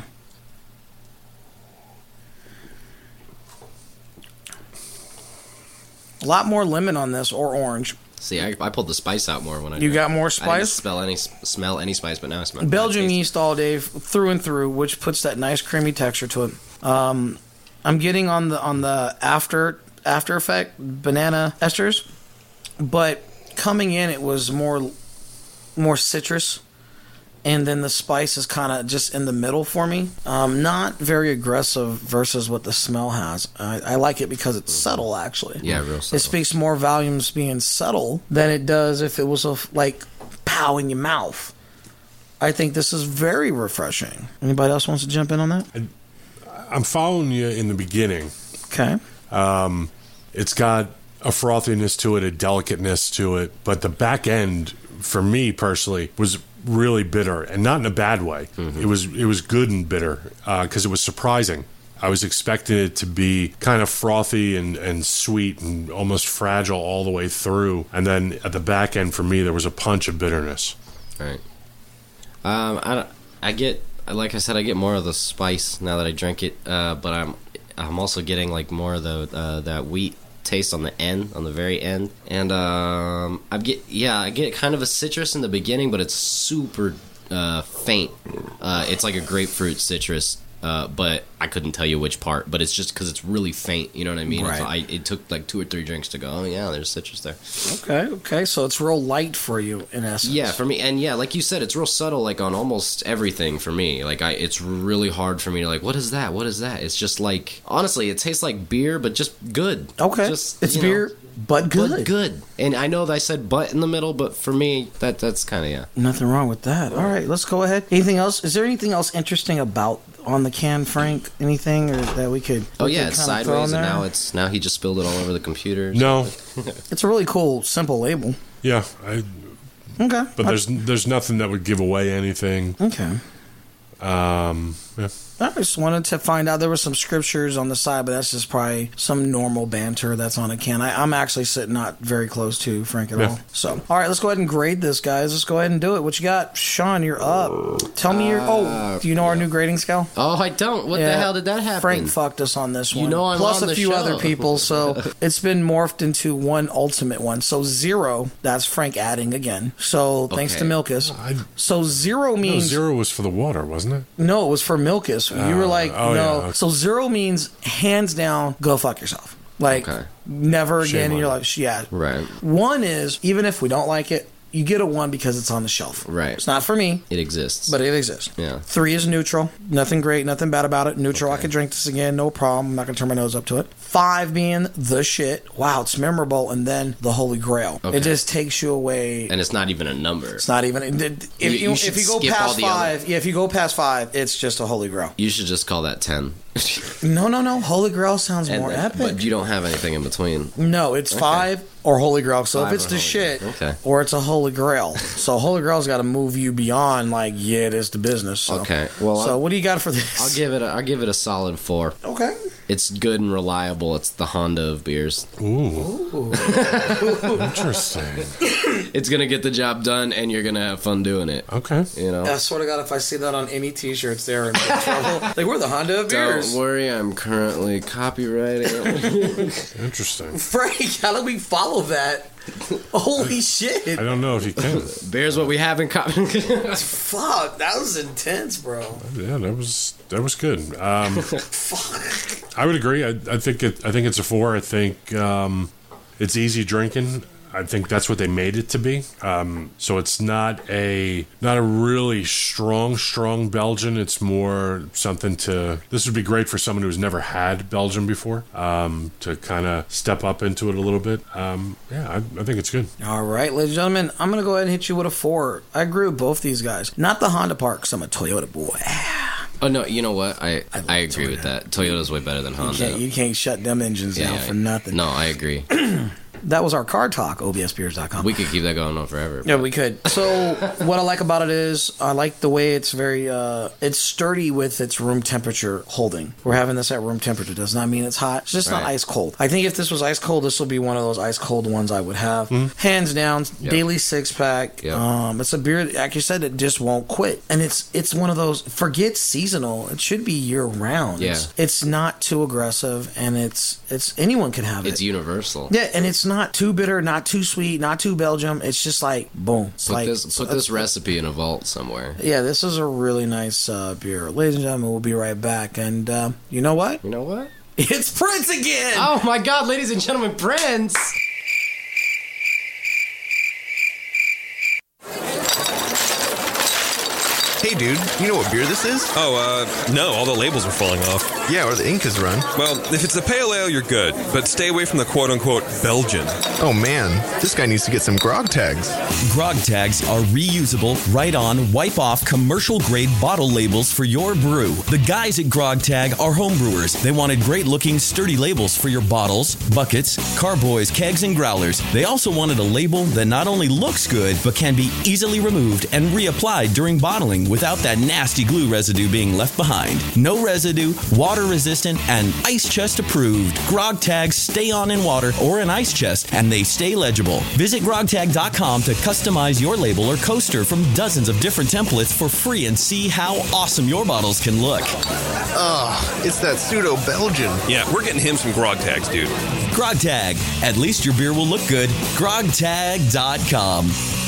A lot more lemon on this, or orange. See, I, I pulled the spice out more when I. You did. got more I didn't spice? smell any smell any spice, but now I smell Belgian I taste- yeast all day through and through, which puts that nice creamy texture to it. Um, I'm getting on the on the after after effect banana esters, but coming in it was more more citrus, and then the spice is kind of just in the middle for me. Um, not very aggressive versus what the smell has. I, I like it because it's subtle, actually. Yeah, real subtle. It speaks more volumes being subtle than it does if it was a, like pow in your mouth. I think this is very refreshing. Anybody else wants to jump in on that? I'm following you in the beginning. Okay. Um, it's got a frothiness to it, a delicateness to it, but the back end, for me personally, was really bitter, and not in a bad way. Mm-hmm. It was it was good and bitter because uh, it was surprising. I was expecting it to be kind of frothy and, and sweet and almost fragile all the way through, and then at the back end, for me, there was a punch of bitterness. Right. Um, I, I get, like I said, I get more of the spice now that I drink it, uh, but I'm I'm also getting like more of the uh, that wheat taste on the end, on the very end, and um, I get yeah, I get kind of a citrus in the beginning, but it's super uh, faint. Uh, it's like a grapefruit citrus. Uh, but I couldn't tell you which part. But it's just because it's really faint. You know what I mean? Right. It's, I, it took like two or three drinks to go, oh, yeah, there's citrus there. Okay, okay. So it's real light for you, in essence. Yeah, for me. And yeah, like you said, it's real subtle, like on almost everything for me. Like, I, it's really hard for me to, like, what is that? What is that? It's just like, honestly, it tastes like beer, but just good. Okay. Just, it's you beer, know, but good. But good. And I know that I said but in the middle, but for me, that that's kind of, yeah. Nothing wrong with that. All right, let's go ahead. Anything else? Is there anything else interesting about on the can, Frank? Anything or that we could? Oh we yeah, could it's kind of throw in sideways, and there? now it's now he just spilled it all over the computer. No. It's a really cool, simple label. Yeah, I, Okay, but there's there's nothing that would give away anything. okay. Um, yeah. I just wanted to find out. There were some scriptures on the side, but that's just probably some normal banter that's on a can. I, I'm actually sitting not very close to Frank at Yeah. all. So, all right, let's go ahead and grade this, guys. Let's go ahead and do it. What you got? Sean, you're up. Tell me your... Oh, do you know our new grading scale? Oh, I don't. What the Yeah, hell did that happen? Frank fucked us on this one. You know I'm Plus on a the few show. other people, so it's been morphed into one ultimate one. So zero, that's Frank adding again. So thanks to Okay. Milkus. I, So zero no, means... zero was for the water, wasn't it? No, it was for Milkus. You were like, oh, no. yeah. So zero means hands down, go fuck yourself. Like, Okay. never Shame again in on your you. life. Yeah. Right. One is, even if we don't like it, you get a one because it's on the shelf. Right. It's not for me, It exists. but it exists. Yeah. Three is neutral. Nothing great, nothing bad about it. Neutral, I could drink this again, no problem. I'm not going to turn my nose up to it. Five being the shit. Wow, it's memorable. And then the Holy Grail. Okay. It just takes you away. and it's not even a number. It's not even. If you, You- you if should you go skip all past the other- five, yeah, if you go past five, it's just a Holy Grail. You should just call that ten. No, no, no. Holy Grail sounds And more then- epic. But you don't have anything in between. No, it's five or Holy Grail. So Five if it's or the Holy shit, Grail. Okay. or it's a Holy Grail. So Holy Grail's got to move you beyond like, yeah, it is the business. So. Okay, well, so I'll- what do you got for this? I'll give it. A, I'll give it a solid four. Okay. It's good and reliable. It's the Honda of beers. Ooh. Interesting. It's gonna get the job done, and you're gonna have fun doing it. Okay. You know. I swear to God, if I see that on any T-shirts, they're in big trouble. Like, we're the Honda of beers. Don't worry, I'm currently copywriting. Interesting. Frank, how do we follow that? Holy shit. I don't know if you can. Beers, what we have in copy. Fuck, that was intense, bro. Yeah, that was that was good. Um, Fuck. I would agree. I, I think it. I think it's a four. I think um, it's easy drinking. I think that's what they made it to be. Um, so it's not a not a really strong, strong Belgian. It's more something to. This would be great for someone who's never had Belgian before um, to kind of step up into it a little bit. Um, yeah, I, I think it's good. All right, ladies and gentlemen, I'm going to go ahead and hit you with a four. I agree with both these guys. Not the Honda part, because I'm a Toyota boy. Oh no, you know what? I I I, love agree with Toyota. that. Toyota's way better than You Honda. can't, you can't shut them engines Yeah, down yeah. for nothing. No, I agree. That was our card talk, O B S beers dot com. We could keep that going on forever. Yeah, we could. So what I like about it is I like the way it's very, uh, it's sturdy with its room temperature holding. We're having this at room temperature. Does not mean it's hot. It's just Right. not ice cold. I think if this was ice cold, this will be one of those ice cold ones I would have. Mm-hmm. Hands down, Yep. daily six pack. Yep. Um, it's a beer, like you said, it just won't quit. And it's it's one of those, forget seasonal. It should be year round. Yeah. It's, it's not too aggressive, and it's, it's anyone can have It's it. universal. Yeah, and it's not too bitter, not too sweet, not too Belgium. It's just like, boom. It's Put like, this put this recipe in a vault somewhere. yeah, this is a really nice uh, beer. Ladies and gentlemen, we'll be right back. And uh, you know what? You know what? It's Prince again! Oh my God, ladies and gentlemen, Prince! Hey dude, you know what beer this is? Oh, uh, no, all the labels are falling off. Yeah, or the ink is run. Well, if it's a pale ale, you're good, but stay away from the quote-unquote Belgian. Oh man, this guy needs to get some grog tags. Grog tags are reusable, write-on, wipe-off, commercial-grade bottle labels for your brew. The guys at Grog Tag are homebrewers. They wanted great-looking, sturdy labels for your bottles, buckets, carboys, kegs, and growlers. They also wanted a label that not only looks good, but can be easily removed and reapplied during bottling without that nasty glue residue being left behind. No residue, water-resistant, and ice chest approved. Grog tags stay on in water or an ice chest, and they stay legible. Visit grog tag dot com to customize your label or coaster from dozens of different templates for free and see how awesome your bottles can look. Ugh, it's that pseudo-Belgian. Yeah, we're getting him some grog tags, dude. Grog Tag. At least your beer will look good. grog tag dot com.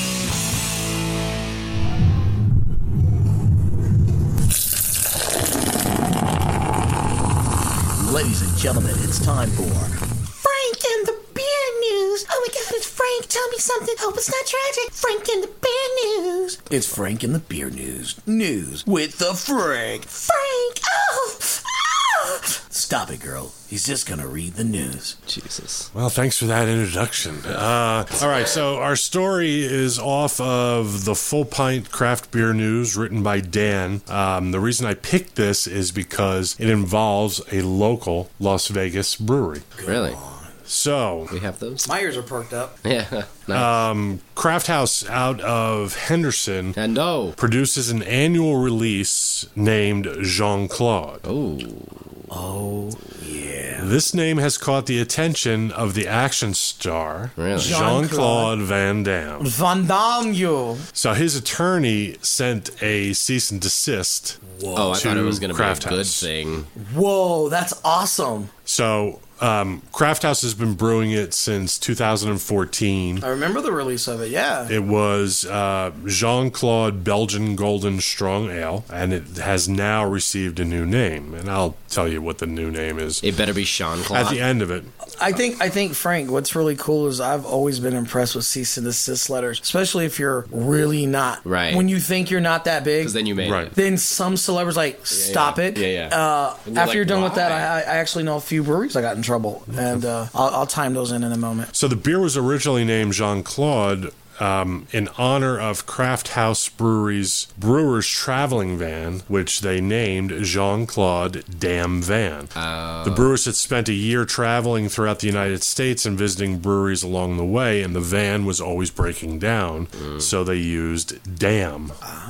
Ladies and gentlemen, it's time for Frank and the Beer News. Oh my God, it's Frank. Tell me something. Hope it's not tragic. Frank and the Beer News. It's Frank and the Beer News. News with the Frank. Frank! Oh! Oh! Stop it, girl. He's just gonna read the news. Jesus. Well, thanks for that introduction. Uh, all right, so our story is off of the Full Pint Craft Beer News, written by Dan. Um, the reason I picked this is because it involves a local Las Vegas brewery. Really? So, We have those? My ears are perked up. Yeah. No. um, Craft House out of Henderson and no. produces an annual release named Jean-Claude. Oh. Oh, yeah. This name has caught the attention of the action star, Really? Jean-Claude Van Damme. Van Damme, you. So his attorney sent a cease and desist. Oh, I to thought it was going to be a Craft good House. thing. Whoa, that's awesome. So um, Craft House has been brewing it since two thousand fourteen. I remember the release of it, yeah. It was uh, Jean-Claude Belgian Golden Strong Ale, and it has now received a new name. And I'll tell you what the new name is It better be Sean Claude. at the end of it. I think, I think, Frank, what's really cool is I've always been impressed with cease and desist letters, especially if you're really not. Right. When you think you're not that big. Because then you made Right. it. Then some celebrities like, stop yeah. it. Yeah, yeah. Uh, And you're after like, you're done with that, why? I, I actually know a few breweries that got in trouble, and uh, I'll, I'll time those in in a moment. So the beer was originally named Jean-Claude um, in honor of Craft House Brewery's brewer's traveling van, which they named Jean-Claude Damn Van. Oh. The brewers had spent a year traveling throughout the United States and visiting breweries along the way, and the van was always breaking down, so they used Damn.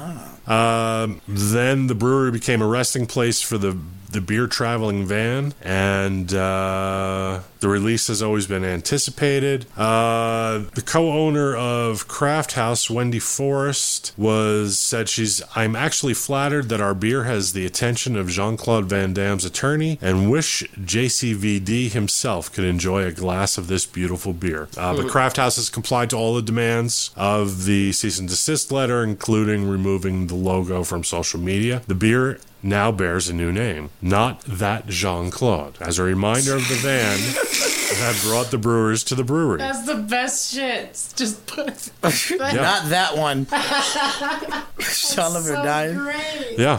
Um, then the brewery became a resting place for the the beer traveling van, and uh, the release has always been anticipated. Uh, the co-owner of Craft House, Wendy Forrest, was said she's I'm actually flattered that our beer has the attention of Jean-Claude Van Damme's attorney, and wish J C V D himself could enjoy a glass of this beautiful beer. Uh, but Craft House has complied to all the demands of the cease and desist letter, including removing the logo from social media. The beer now bears a new name, Not That Jean-Claude, as a reminder of the van that brought the brewers to the brewery. That's the best shit. Just put Not that one. Sean so dying. great. Yeah.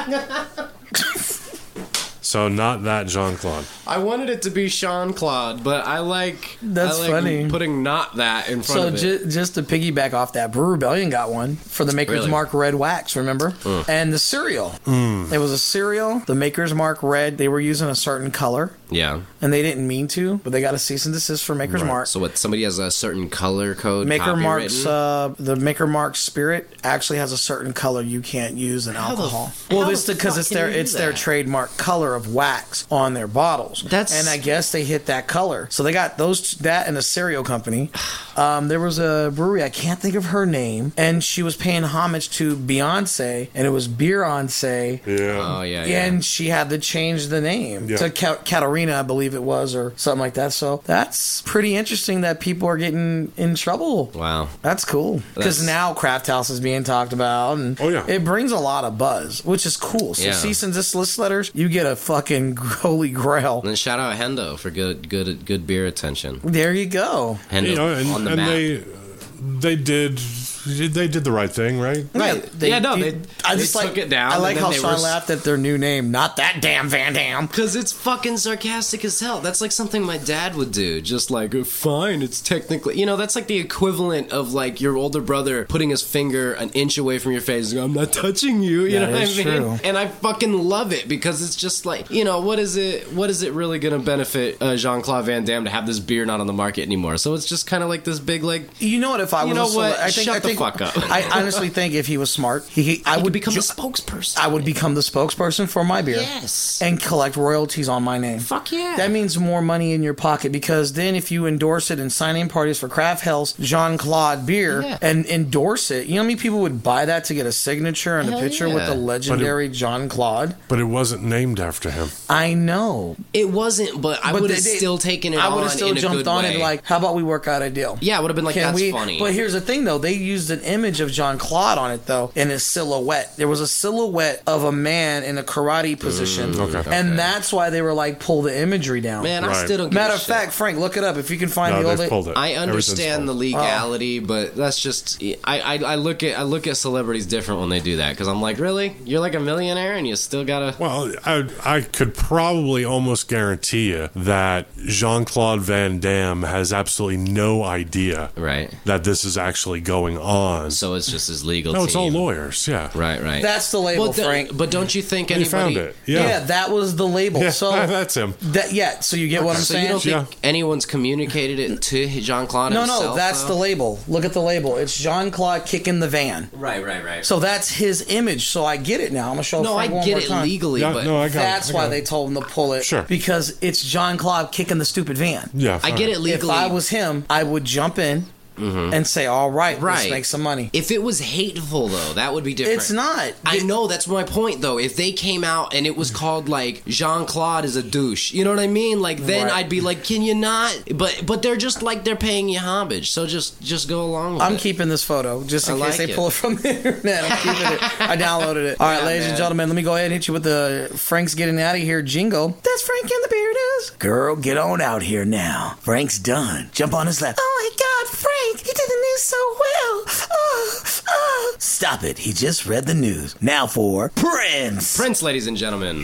So not that Jean-Claude. I wanted it to be Sean Claude, but I like That's I like funny. putting not that in front So of it. ju- just to piggyback off that, Brew Rebellion got one for the Maker's Really? Mark Red Wax, remember? And the cereal. It was a cereal, the Maker's Mark Red. They were using a certain color. Yeah. And they didn't mean to, but they got a cease and desist for Maker's Right. Mark. So what? Somebody has a certain color code. Maker copywritten? Mark's uh, the Maker Mark Spirit actually has a certain color you can't use in How the alcohol. f- well, how it's the because fuck it's can their you do it's their that? trademark color of wax on their bottles. That's- and I guess they hit that color, so they got those that and a cereal company. Um, there was a brewery, I can't think of her name, and she was paying homage to Beyonce, and it was Beyonce. Yeah. Oh yeah. Yeah. And she had to change the name Yeah. to Ka- Katarina, I believe it was, or something like that. So that's pretty interesting that people are getting in trouble. Wow. That's cool. Because That's- now Craft House is being talked about. And Oh, yeah. it brings a lot of buzz, which is cool. So Yeah. cease and desist letters, you get a fucking holy grail. And then shout out Hendo for good, good, good beer attention. There you go. Hendo You know, and, on the and map. they they did they did the right thing, right? Right. Yeah, no, they- I they just took like, it down, I and like then how they Sean were- laughed at their new name. Not that damn Van Dam. Because it's fucking sarcastic as hell. That's like something my dad would do. Just like, "Oh, fine, it's technically... You know, that's like the equivalent of like your older brother putting his finger an inch away from your face and going, I'm not touching you. You That know what I is mean? true. And I fucking love it because it's just like, you know, what is it What is it really going to benefit uh, Jean-Claude Van Damme to have this beer not on the market anymore? So it's just kind of like this big, like... You know what? If I You was know a cele- what? I think, Shut I the think, fuck up. I honestly think if he was smart, he, he I I would would become ju- the spokesperson. I would become the spokesperson for my beer. Yes. And collect royalties on my name. Fuck yeah. That means more money in your pocket because then if you endorse it in sign-in parties for Craft Hell's Jean-Claude beer Yeah. and endorse it, you know how many people would buy that to get a signature and Hell a picture yeah. with the legendary Jean-Claude? But it wasn't named after him. I know. It wasn't, but I But would they- have they- still taken it I on would have still in a jumped good on way. it like, how about we work out a deal? Yeah, I would have been like, Can that's we, funny. But here's the thing, though. They used an image of John Claude on it, though, in his silhouette. There was a silhouette of a man in a karate position. Mm, okay. And Okay. that's why they were like, pull the imagery down. Man, I Right. still don't give Matter a of shit. fact, Frank, look it up. If you can find No, the old. they've pulled it. I Everything's understand the pulled. legality, but that's just I, I, I look at I look at celebrities different when they do that because I'm like, really, you're like a millionaire and you still gotta. Well, I, I could probably almost guarantee you that Jean-Claude Van Damme has absolutely no idea Right. that this is actually going on. So it's just his legal. no, it's all team. lawyers. Yeah. Right, right. That's the label, But the- Frank. But don't you think You anybody found it. Yeah. Yeah. that was the label. Yeah, So that's him. that yeah. So you get what I'm So saying? you don't think Yeah. anyone's communicated it to Jean Claude no, himself? no, that's though? the label. Look at the label. It's Jean Claude kicking the van. Right, right, right. So that's his image. So I get it now. I'm gonna show. no, I Frank one get more it time. legally, Yeah, but no, I got That's it. I why got they it. told him to pull it. Sure. Because it's Jean Claude kicking the stupid van. Yeah. I get it legally. If I was him, I would jump in and say, "All right, let's Right. make some money." If it was hateful, though, that would be different. It's not. I know, that's my point, though. If they came out and it was called, like, Jean-Claude is a douche, you know what I mean? Like, then Right. I'd be like, can you not? But but they're just like they're paying you homage, so just just go along with I'm it. keeping this photo just in I case like they it. pull it from the internet. I'm keeping it. I downloaded it. All right, Yeah, ladies and man. gentlemen, let me go ahead and hit you with the Frank's getting out of here jingle. That's Frank and the Beardos. Girl, get on out here now. Frank's done. Jump on his lap. Oh my God, Frank, you did the news so well. Oh, oh. Stop it. He just read the news. Now for Prince. Prince, ladies and gentlemen.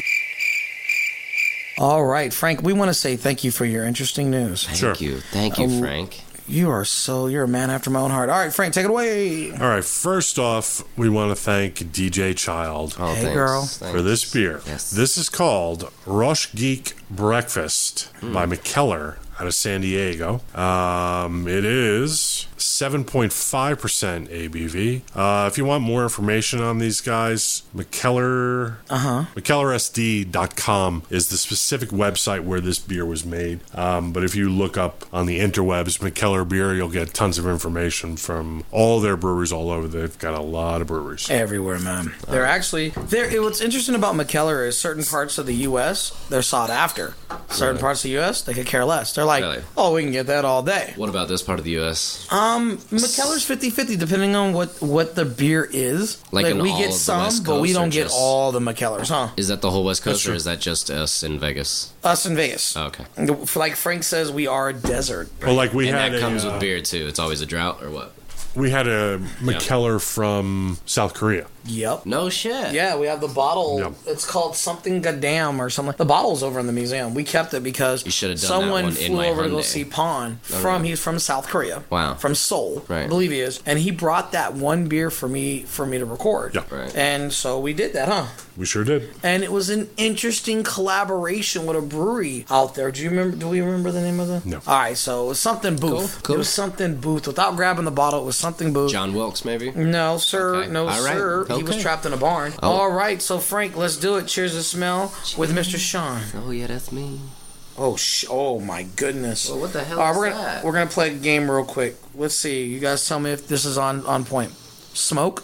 All right, Frank, we want to say thank you for your interesting news. Thank Sure. you. Thank you, Oh, Frank. You are so, you're a man after my own heart. All right, Frank, take it away. All right. First off, we want to thank D J Child Oh, Hey, thanks. girl. Thanks. for this beer. Yes. This is called Rush Geek Breakfast by McKellar out of San Diego. Um, it is seven point five percent A B V. Uh, if you want more information on these guys, McKellar, uh-huh. McKellar S D dot com is the specific website where this beer was made. Um, but if you look up on the interwebs, McKellar Beer, you'll get tons of information from all their breweries all over. They've got a lot of breweries. Everywhere, man. They're actually they're what's interesting about McKellar is certain parts of the U S they're sought after. Certain parts of the U S they could care less. They're like, Really? oh, we can get that all day. What about this part of the U S? Um, McKellar's fifty-fifty depending on what what the beer is. Like in we all get of the some, West but we Coast don't or get just- all the McKellars, huh? Is that the whole West Coast, That's or true. is that just us in Vegas? Us in Vegas. Oh, okay. Like Frank says, we are a desert. Well, like we And had that a, comes uh, with beer too. It's always a drought, or what? we had a McKellar from South Korea. Yep. No shit. Yeah, we have the bottle. Yep. It's called something goddamn or something. The bottle's over in the museum. We kept it because You should have done someone that one in flew my over to go Hyundai. see Pon Oh, from, yeah. he's from South Korea. Wow. From Seoul. Right. I believe he is. And he brought that one beer for me for me to record. Yeah. Right. And so we did that, huh? We sure did. And it was an interesting collaboration with a brewery out there. Do you remember? Do we remember the name of the? No. All right, so it was something Booth. Cool, cool. It was something Booth. Without grabbing the bottle, it was something Booth. John Wilkes, maybe? No, sir. Okay. No, All right. sir. He was Okay. trapped in a barn. Oh. All right, so Frank, let's do it. Cheers to smell with Mister Sean. Oh, yeah, that's me. Oh, sh- oh my goodness. Well, what the hell All right, is we're gonna, that? We're gonna play a game real quick. Let's see. You guys tell me if this is on on point. Smoke,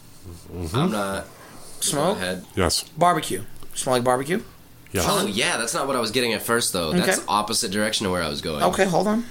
I'm not. smoke, Go ahead. Yes. barbecue. Smell like barbecue? Yes. Oh, yeah, that's not what I was getting at first, though. That's Okay. opposite direction of where I was going. Okay, hold on.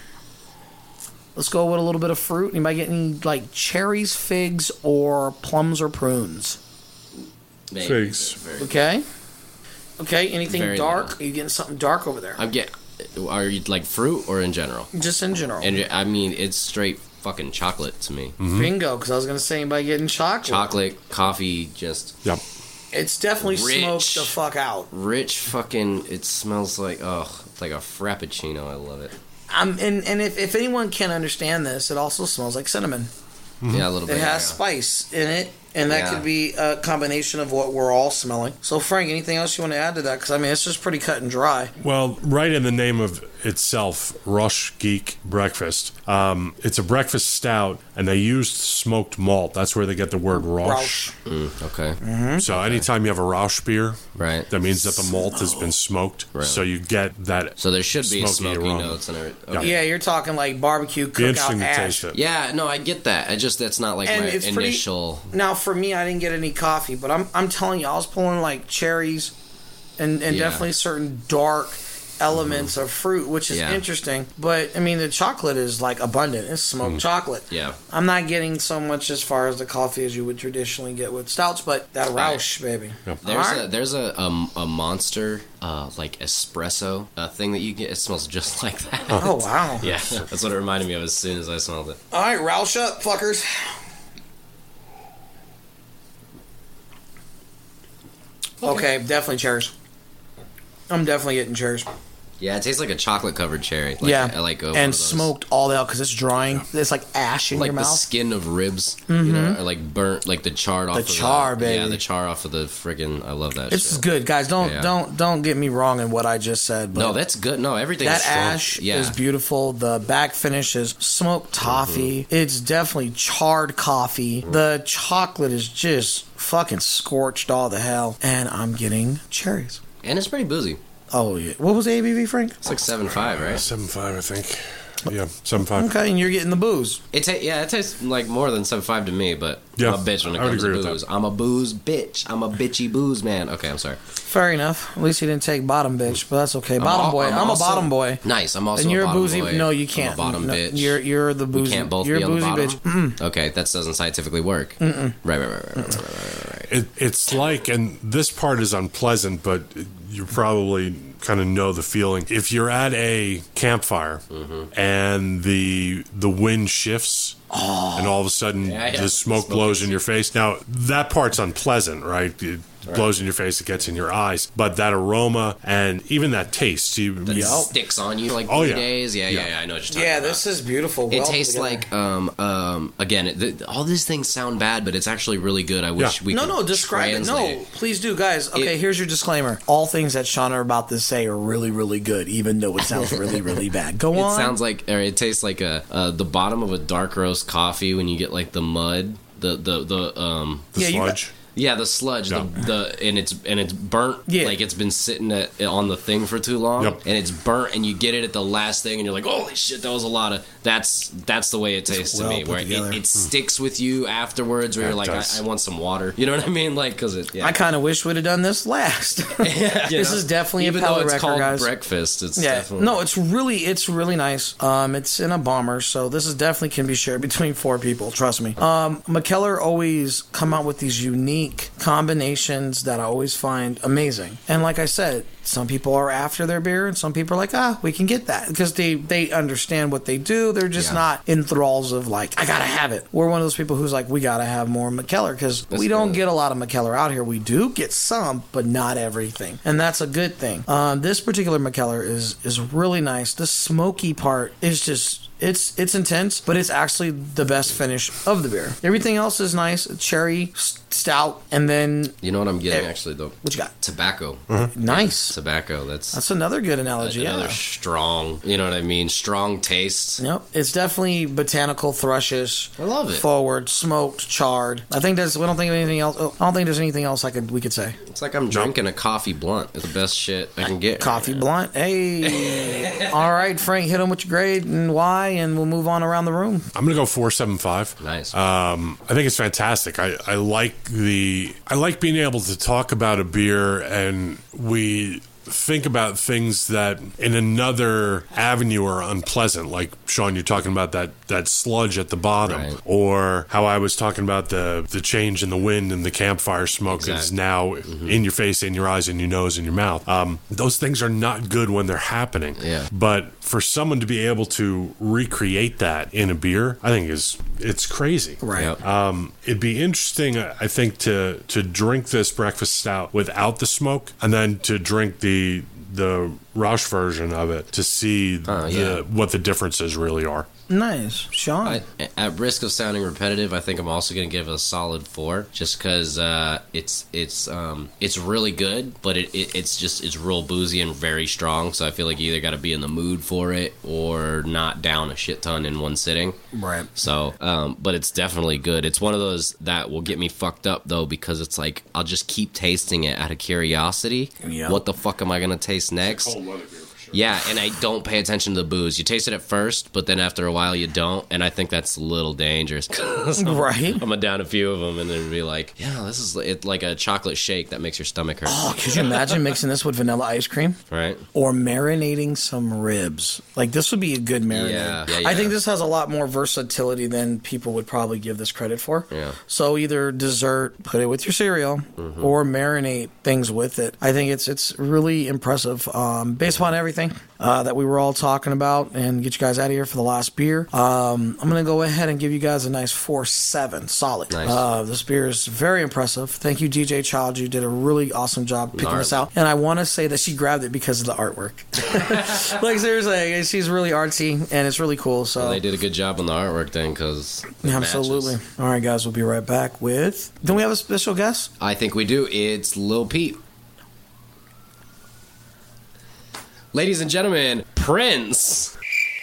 Let's go with a little bit of fruit. Anybody getting like cherries, figs, or plums or prunes? Maybe. Figs. Very- Okay. Okay. Anything Very dark? little. Are you getting something dark over there? I'm get. Are you like fruit or in general? Just in general. And I mean, it's straight fucking chocolate to me. Bingo. Because I was gonna say anybody getting chocolate. Chocolate, coffee, just Yep. It's definitely Rich. smoked the fuck out. rich. Fucking. It smells like oh, it's like a frappuccino. I love it. Um, and and if, if anyone can understand this, it also smells like cinnamon. Yeah, a little bit. It has yeah. spice in it, and that Yeah. could be a combination of what we're all smelling. So, Frank, anything else you want to add to that? Because I mean, it's just pretty cut and dry. Well, right in the name of itself, Rush Geek Breakfast. Um, it's a breakfast stout, and they used smoked malt. That's where they get the word Rausch. Rausch. Mm, okay. Mm-hmm. So anytime you have a Rausch beer, Right. that means that the malt has been smoked. Right. So you get that. So there should be smoky smoky aroma. notes and everything. Yeah. Okay. Yeah, you're talking like barbecue Be cookout interesting to ash. taste it. Yeah, no, I get that. I just that's not like And my it's pretty- initial. Now, for me, I didn't get any coffee, but I'm I'm telling you, I was pulling like cherries, and and Yeah. definitely certain dark elements of fruit, which is Yeah. interesting. But I mean, the chocolate is like abundant. It's smoked chocolate. Yeah. I'm not getting so much as far as the coffee as you would traditionally get with stouts, but that Rausch, baby. There's All a right. there's a um, a monster uh, like espresso uh, thing that you get. It smells just like that. Oh, wow. Yeah, that's what it reminded me of as soon as I smelled it. All right, Roush up, fuckers. Okay, definitely cherries. I'm definitely getting cherries. Yeah, it tastes like a chocolate covered cherry. Like, yeah, I like uh, one and of those. smoked all out because it's drying. It's like ash in like your the mouth. skin of ribs, you know, or like burnt, like the charred off. The of char, the, Yeah, baby. the char off of the friggin' I love that. This is shit. good, guys. Don't Yeah. don't don't get me wrong in what I just said. But No, that's good. No, everything. that is strong. ash yeah. is beautiful. The back finish is smoked toffee. Mm-hmm. It's definitely charred coffee. The chocolate is just fucking scorched all the hell, and I'm getting cherries. and it's pretty boozy. Oh yeah. What was the A B V, Frank? It's like seven five, right? seven five, I think. Yeah, seven five. Okay, and you're getting the booze. It ta- yeah, it tastes like more than seven five to me, but Yeah, I'm a bitch when it I would comes to agree with booze. that. I'm a booze bitch. I'm a bitchy booze man. Okay, I'm sorry. Fair enough. At least you didn't take bottom bitch, but that's okay. Bottom al- boy. I'm, also- a bottom boy. Nice. I'm also And you're a a bottom boozy. boy. No, you I'm can't. a bottom No, bitch. You're you're the boozy. We can't both you're be a on the boozy bottom. bitch. Okay, that doesn't scientifically work. Mm-mm. Right, right, right, right, right, right, right, right, right. It, it's like, and this part is unpleasant, but you probably kind of know the feeling. If you're at a campfire Mm-hmm. and the the wind shifts, and all of a sudden Yeah, yeah. the smoke Smoke blows is- in your face. Now that part's unpleasant, right? It blows in your face, it gets in your eyes, but that aroma and even that taste, you, That you- sticks on you like three Oh, yeah. days. Yeah, yeah, Yeah. yeah. I know what you're talking Yeah, about. this is beautiful. It Well tastes together. like um um again. It, the, all these things sound bad, but it's actually really good. I wish Yeah. we No, could no, describe it. translate No, please do, guys. Okay, It- here's your disclaimer. All things that Sean are about to say are really, really good, even though it sounds really, really bad. Go It on. sounds like, or it tastes like a uh, the bottom of a dark roast coffee when you get like the mud, the the the um. the Yeah, you got- sludge. Yeah, the sludge, Yeah. the, the and it's and it's burnt. Yeah. Like it's been sitting at, on the thing for too long, Yep. and it's burnt, and you get it at the last thing, and you're like, "Holy shit, that was a lot of." That's that's the way it tastes well to me, put where it, together. it sticks with you afterwards. Where Yeah, you're it like, I, does. "I want some water." You know what I mean? Like, because it. Yeah. I kind of wish we'd have done this last. Yeah, you this know? is definitely even a palate though it's record, called guys. breakfast. It's Yeah, definitely no, it's really, it's really nice. Um, it's in a bomber, so this is definitely can be shared between four people. Trust me. Um, McKellar always come out with these unique combinations that I always find amazing. And like I said, some people are after their beer, and some people are like, ah, we can get that. Because they, they understand what they do. They're just yeah. not in thralls of like, I gotta have it. We're one of those people who's like, we gotta have more Mikkeller, because we don't good. get a lot of Mikkeller out here. We do get some, but not everything. And that's a good thing. Um, this particular Mikkeller is, is really nice. The smoky part is just... It's it's intense, but it's actually the best finish of the beer. Everything else is nice. Cherry, stout, and then... You know what I'm getting, it, actually, though? What you got? Tobacco. Mm-hmm. Nice. Yeah, tobacco. That's that's another good analogy, another yeah. strong, you know what I mean? Strong taste. Yep. It's definitely botanical, thrushish. I love it. Forward, smoked, charred. I think there's... We don't think of anything else... I don't think there's anything else I could we could say. It's like I'm drinking a coffee blunt. It's the best shit I can get. Coffee right blunt. Hey. All right, Frank, hit him with your grade and why, and we'll move on around the room. I'm gonna go four seven five. Nice. Um, I think it's fantastic. I, I like the I like being able to talk about a beer and we think about things that in another avenue are unpleasant, like Sean, you're talking about that that sludge at the bottom, right. or how I was talking about the the change in the wind and the campfire smoke exactly. is now mm-hmm. in your face, in your eyes, in your nose, in your mouth. Um, those things are not good when they're happening. Yeah. But for someone to be able to recreate that in a beer, I think is it's crazy. Right. Yep. Um, it'd be interesting, I think, to to drink this breakfast stout without the smoke, and then to drink the the Rausch version of it to see uh, yeah. the, what the differences really are. Nice. Sean? I, at risk of sounding repetitive, I think I'm also going to give it a solid four, just because uh, it's it's um, it's really good, but it, it it's just it's real boozy and very strong. So I feel like you either got to be in the mood for it or not down a shit ton in one sitting. Right. So, um, but it's definitely good. It's one of those that will get me fucked up though, because it's like I'll just keep tasting it out of curiosity. Yep. What the fuck am I going to taste next? Yeah, and I don't pay attention to the booze. You taste it at first, but then after a while you don't, and I think that's a little dangerous. I'm, right. I'm gonna down a few of them and then be like, yeah, this is it, like a chocolate shake that makes your stomach hurt. Oh, could you imagine mixing this with vanilla ice cream? Right. Or marinating some ribs. Like, this would be a good marinade. Yeah, yeah, yeah. I think this has a lot more versatility than people would probably give this credit for. Yeah. So either dessert, put it with your cereal, mm-hmm. or marinate things with it. I think it's it's really impressive. Um, based upon everything uh, that we were all talking about, and get you guys out of here for the last beer, um, I'm going to go ahead and give you guys a nice four seven. Solid. Nice. Uh, this beer is very impressive. Thank you, D J Child. You did a really awesome job picking Art. this out. And I want to say that she grabbed it because of the artwork. Like, seriously, she's really artsy, and it's really cool. So well, they did a good job on the artwork then, because absolutely. Matches. All right, guys, we'll be right back with... Don't we have a special guest? I think we do. It's Lil Peep. Ladies and gentlemen, Prince.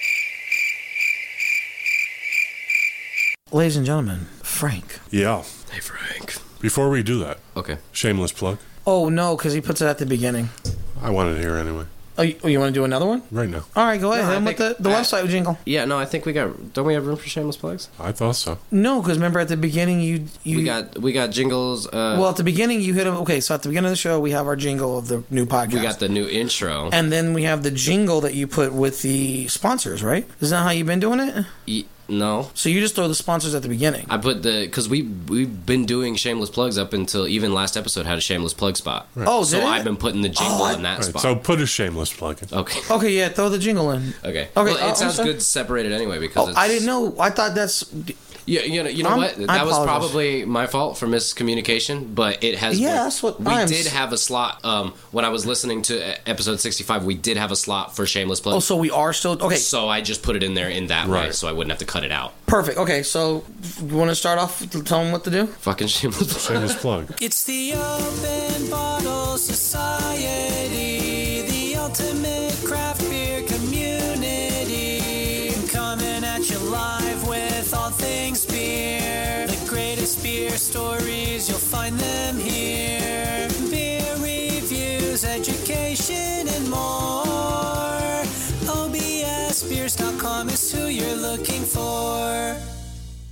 Ladies and gentlemen, Frank. Yeah. Hey, Frank. Before we do that, okay. Shameless plug. Oh, no, because he puts it at the beginning. I wanted to hear anyway. Oh, you, oh, you want to do another one? Right now. All right, go ahead. No, Hit him with the, the I, website jingle. Yeah, no, I think we got... Don't we have room for shameless plugs? I thought so. No, because remember at the beginning you... you we got we got jingles... Uh, well, at the beginning you hit him... Okay, so at the beginning of the show we have our jingle of the new podcast. We got the new intro. And then we have the jingle that you put with the sponsors, right? Isn't that how you've been doing it? E- No. So you just throw the sponsors at the beginning. I put the... Because we, we've been doing shameless plugs up until even last episode had a shameless plug spot. Right. Oh, So did it? I've been putting the jingle Oh, I- in that Right, spot. so put a shameless plug in. Okay. Okay, yeah, throw the jingle in. Okay. Okay, Well, uh, it sounds I'm sorry. good separated anyway because Oh, it's... I didn't know. I thought that's... Yeah, you know, you know I'm- what? I That was apologize. probably my fault for miscommunication, but it has. Yeah, been, that's what we I'm did s- have a slot. Um, when I was listening to uh, episode sixty-five, we did have a slot for shameless plug. Oh, so we are still... Okay, So I just put it in there in that way, Right. so I wouldn't have to cut it out. perfect. Okay, so you want to start off, tell them what to do? Fucking shameless plug. Shameless plug. It's the Open Bottle Society, the ultimate craft beer community. Coming at you live with all things beer. The greatest beer stories, you'll find them here. Beer reviews, education, and more. O B S beers dot com is who you're looking for.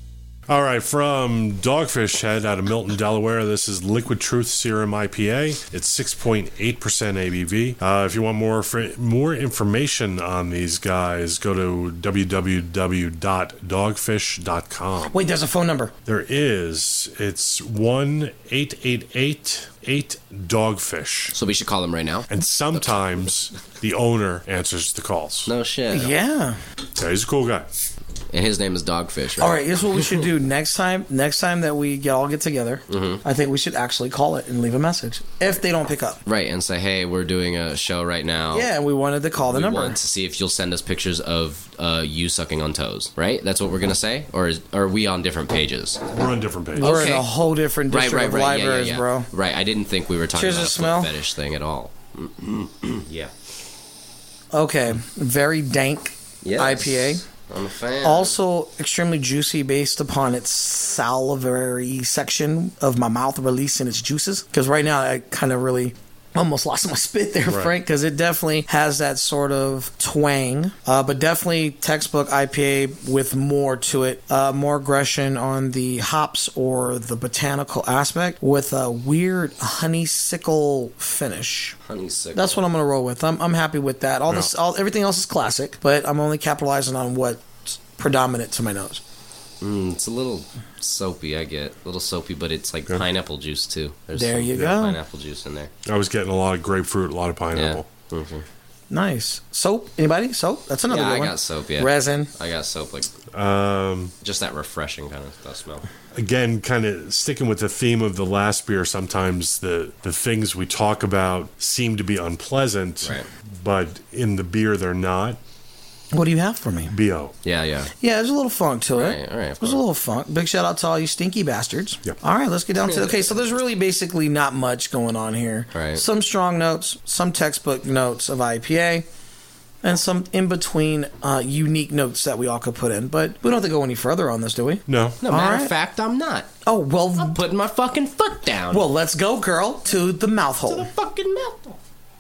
All right, from Dogfish Head out of Milton, Delaware, this is Liquid Truth Serum I P A. It's six point eight percent A B V. Uh, if you want more fr- more information on these guys, go to w w w dot dogfish dot com. Wait, there's a phone number. There is. It's one eight eight eight eight dogfish. So we should call him right now? And sometimes the owner answers the calls. No shit. Yeah. Yeah, he's a cool guy. And his name is Dogfish, right? All right, here's what we should do next time. Next time that we get, all get together, Mhm. I think we should actually call it and leave a message if they don't pick up. Right, and say, hey, we're doing a show right now. Yeah, and we wanted to call the we number. want to see if you'll send us pictures of uh, you sucking on toes, right? That's what we're going to say? Or is, are we on different pages? We're on different pages. We're in a whole different Right, district right, of right. Yeah, yeah, libraries, yeah. bro. Right, I didn't think we were talking Cheers about to a smell. foot fetish thing at all. Yeah. Okay, very dank Yes. I P A. I'm a fan. Also extremely juicy based upon its salivary section of my mouth releasing its juices. Because right now I kind of really almost lost my spit there, Right. Frank, because it definitely has that sort of twang. Uh, but definitely textbook I P A with more to it. Uh, more aggression on the hops or the botanical aspect with a weird honeysuckle finish. Honeysuckle. That's what I'm going to roll with. I'm, I'm happy with that. All this, all everything else is classic, but I'm only capitalizing on what's predominant to my nose. Mm, it's a little soapy, I get. A little soapy, but it's like pineapple juice, too. There's There some you good go. pineapple juice in there. I was getting a lot of grapefruit, a lot of pineapple. Yeah. Mhm. Nice. Soap? Anybody? Soap? That's another yeah, good I one. got soap, yeah. Resin. I got soap, like, Um, just that refreshing kind of that smell. again, kind of sticking with the theme of the last beer, sometimes the, the things we talk about seem to be unpleasant, Right. but in the beer they're not. What do you have for me? B O. Yeah, yeah. Yeah, there's a little funk to it. Right, all right, of There's a little funk. Big shout out to all you stinky bastards. Yep. All right, let's get down to okay. So there's really basically not much going on here. Right. Some strong notes, some textbook notes of I P A, and some in between uh, unique notes that we all could put in. But we don't have to go any further on this, do we? No. No, All matter right. of fact, I'm not. Oh well. I'm putting my fucking foot down. Well, let's go, girl, to the mouth hole. to the fucking mouth.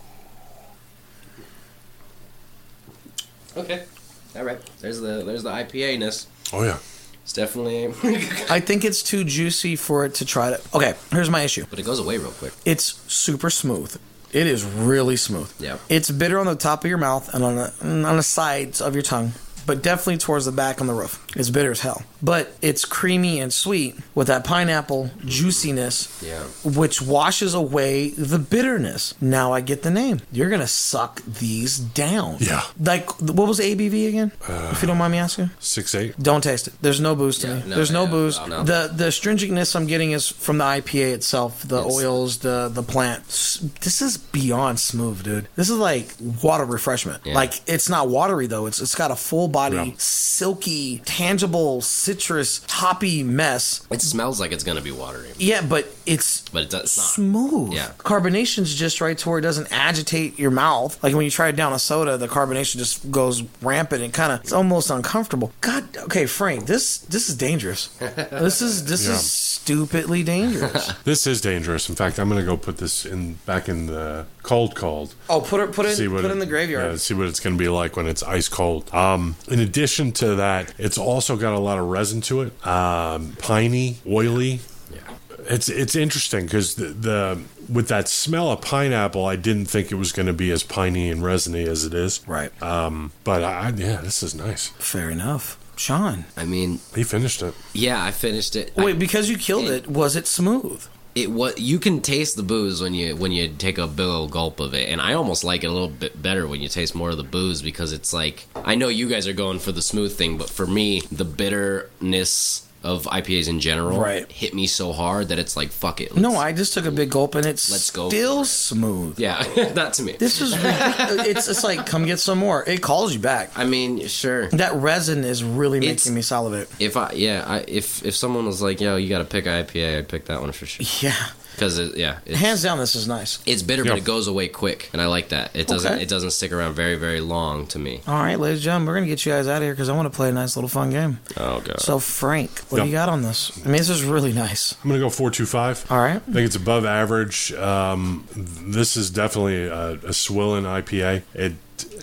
Okay. All right. There's the there's the I P A-ness. Oh, yeah. It's definitely... I think it's too juicy for it to try to. Okay, here's my issue. but it goes away real quick. It's super smooth. It is really smooth. Yeah. It's bitter on the top of your mouth and on the on the sides of your tongue, but definitely towards the back on the roof. It's bitter as hell. But it's creamy and sweet with that pineapple juiciness, Yeah. which washes away the bitterness. Now I get the name. You're going to suck these down. Yeah. Like, what was the A B V again? Uh, if you don't mind me asking? six eight. Don't taste it. There's no booze to Yeah, me. no, There's no yeah, booze. no, no. The the stringentness I'm getting is from the I P A itself, the It's- oils, the the plant. S- This is beyond smooth, dude. This is like water refreshment. Yeah. Like it's not watery though. It's it's got a full body, Yeah. silky, tangible, citrus, hoppy mess. It smells like it's going to be watery. Yeah, but it's But it does, it's not. smooth. Yeah. Carbonation's just right to where it doesn't agitate your mouth. Like when you try it down a soda, the carbonation just goes rampant and kind of it's almost uncomfortable. God, okay, Frank, this this is dangerous. This is this Yeah. is stupidly dangerous. This is dangerous. In fact, I'm going to go put this in back in the cold cold. Oh, put it put it See put what it in the graveyard. Yeah, see what it's going to be like when it's ice cold. Um, in addition to that, it's also got a lot of resin to it. Um, piney, oily. Yeah. It's it's interesting because the, the with that smell of pineapple, I didn't think it was going to be as piney and resiny as it is. Right. Um, but I, yeah, this is nice. Fair enough. Sean. I mean, He finished it. yeah, I finished it. Wait, I, because you killed it, was it smooth? it what you can taste the booze when you when you take a big old gulp of it, and I almost like it a little bit better when you taste more of the booze because it's like I know you guys are going for the smooth thing, but for me, the bitterness of I P As in general Right. hit me so hard that it's like fuck it. No, let's- I just took a big gulp and it's Let's go still for it. smooth. yeah, not to me. This is ridiculous. it's it's like come get some more. It calls you back. I mean, sure. That resin is really making It's- me salivate. If I yeah, I, if if someone was like, "Yo, you got to pick I P A," I'd pick that one for sure. Yeah, Because it, yeah, it's, hands down, this is nice. it's bitter, Yeah. but it goes away quick, and I like that. It doesn't Okay. it doesn't stick around very very long to me. All right, ladies and gentlemen, we're gonna get you guys out of here because I want to play a nice little fun game. Oh god. So, Frank, what Yep. do you got on this? I mean, this is really nice. I'm going to go four two five. All right. I think it's above average. Um, this is definitely a, a Swillen I P A. It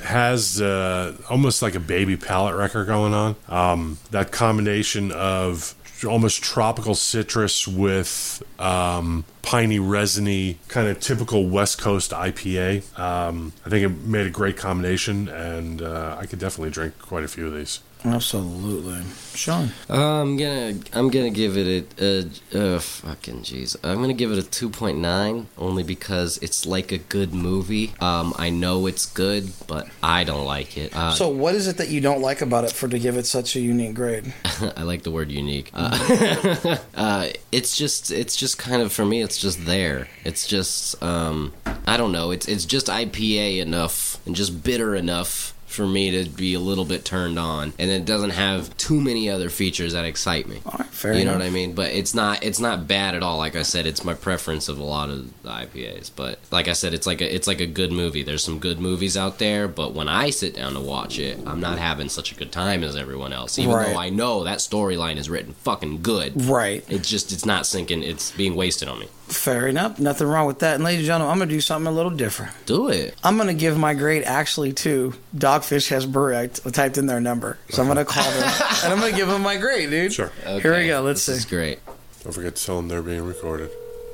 has uh, almost like a baby palate wrecker going on. Um, that combination of almost tropical citrus with um, piney, resiny, kind of typical West Coast I P A. Um, I think it made a great combination, and uh, I could definitely drink quite a few of these. Absolutely. Sean? I'm gonna I'm gonna give it a, a, a fucking jeez. I'm gonna give it a two point nine only because it's like a good movie. Um, I know it's good, but I don't like it. Uh, So what is it that you don't like about it for to give it such a unique grade? I like the word unique. Uh, uh, it's just it's just kind of, for me, it's just there. It's just um, I don't know. It's it's just I P A enough and just bitter enough for me to be a little bit turned on, and it doesn't have too many other features that excite me. All right, fair you enough. know what I mean? But it's not it's not bad at all. Like I said, it's my preference of a lot of the I P As. But like I said, it's like a it's like a good movie. There's some good movies out there, but when I sit down to watch it, I'm not having such a good time as everyone else. Even Right. though I know that storyline is written fucking good. Right. It's just it's not sinking. It's being wasted on me. Fair enough. Nothing wrong with that. And ladies and gentlemen, I'm going to do something a little different. Do it. I'm going to give my grade actually to Dogfish Has Brewery. I t- typed in their number. So I'm going to call them. And I'm going to give them my grade, dude. Sure. Okay. Here we go. Let's this see. is great. Don't forget to tell them they're being recorded.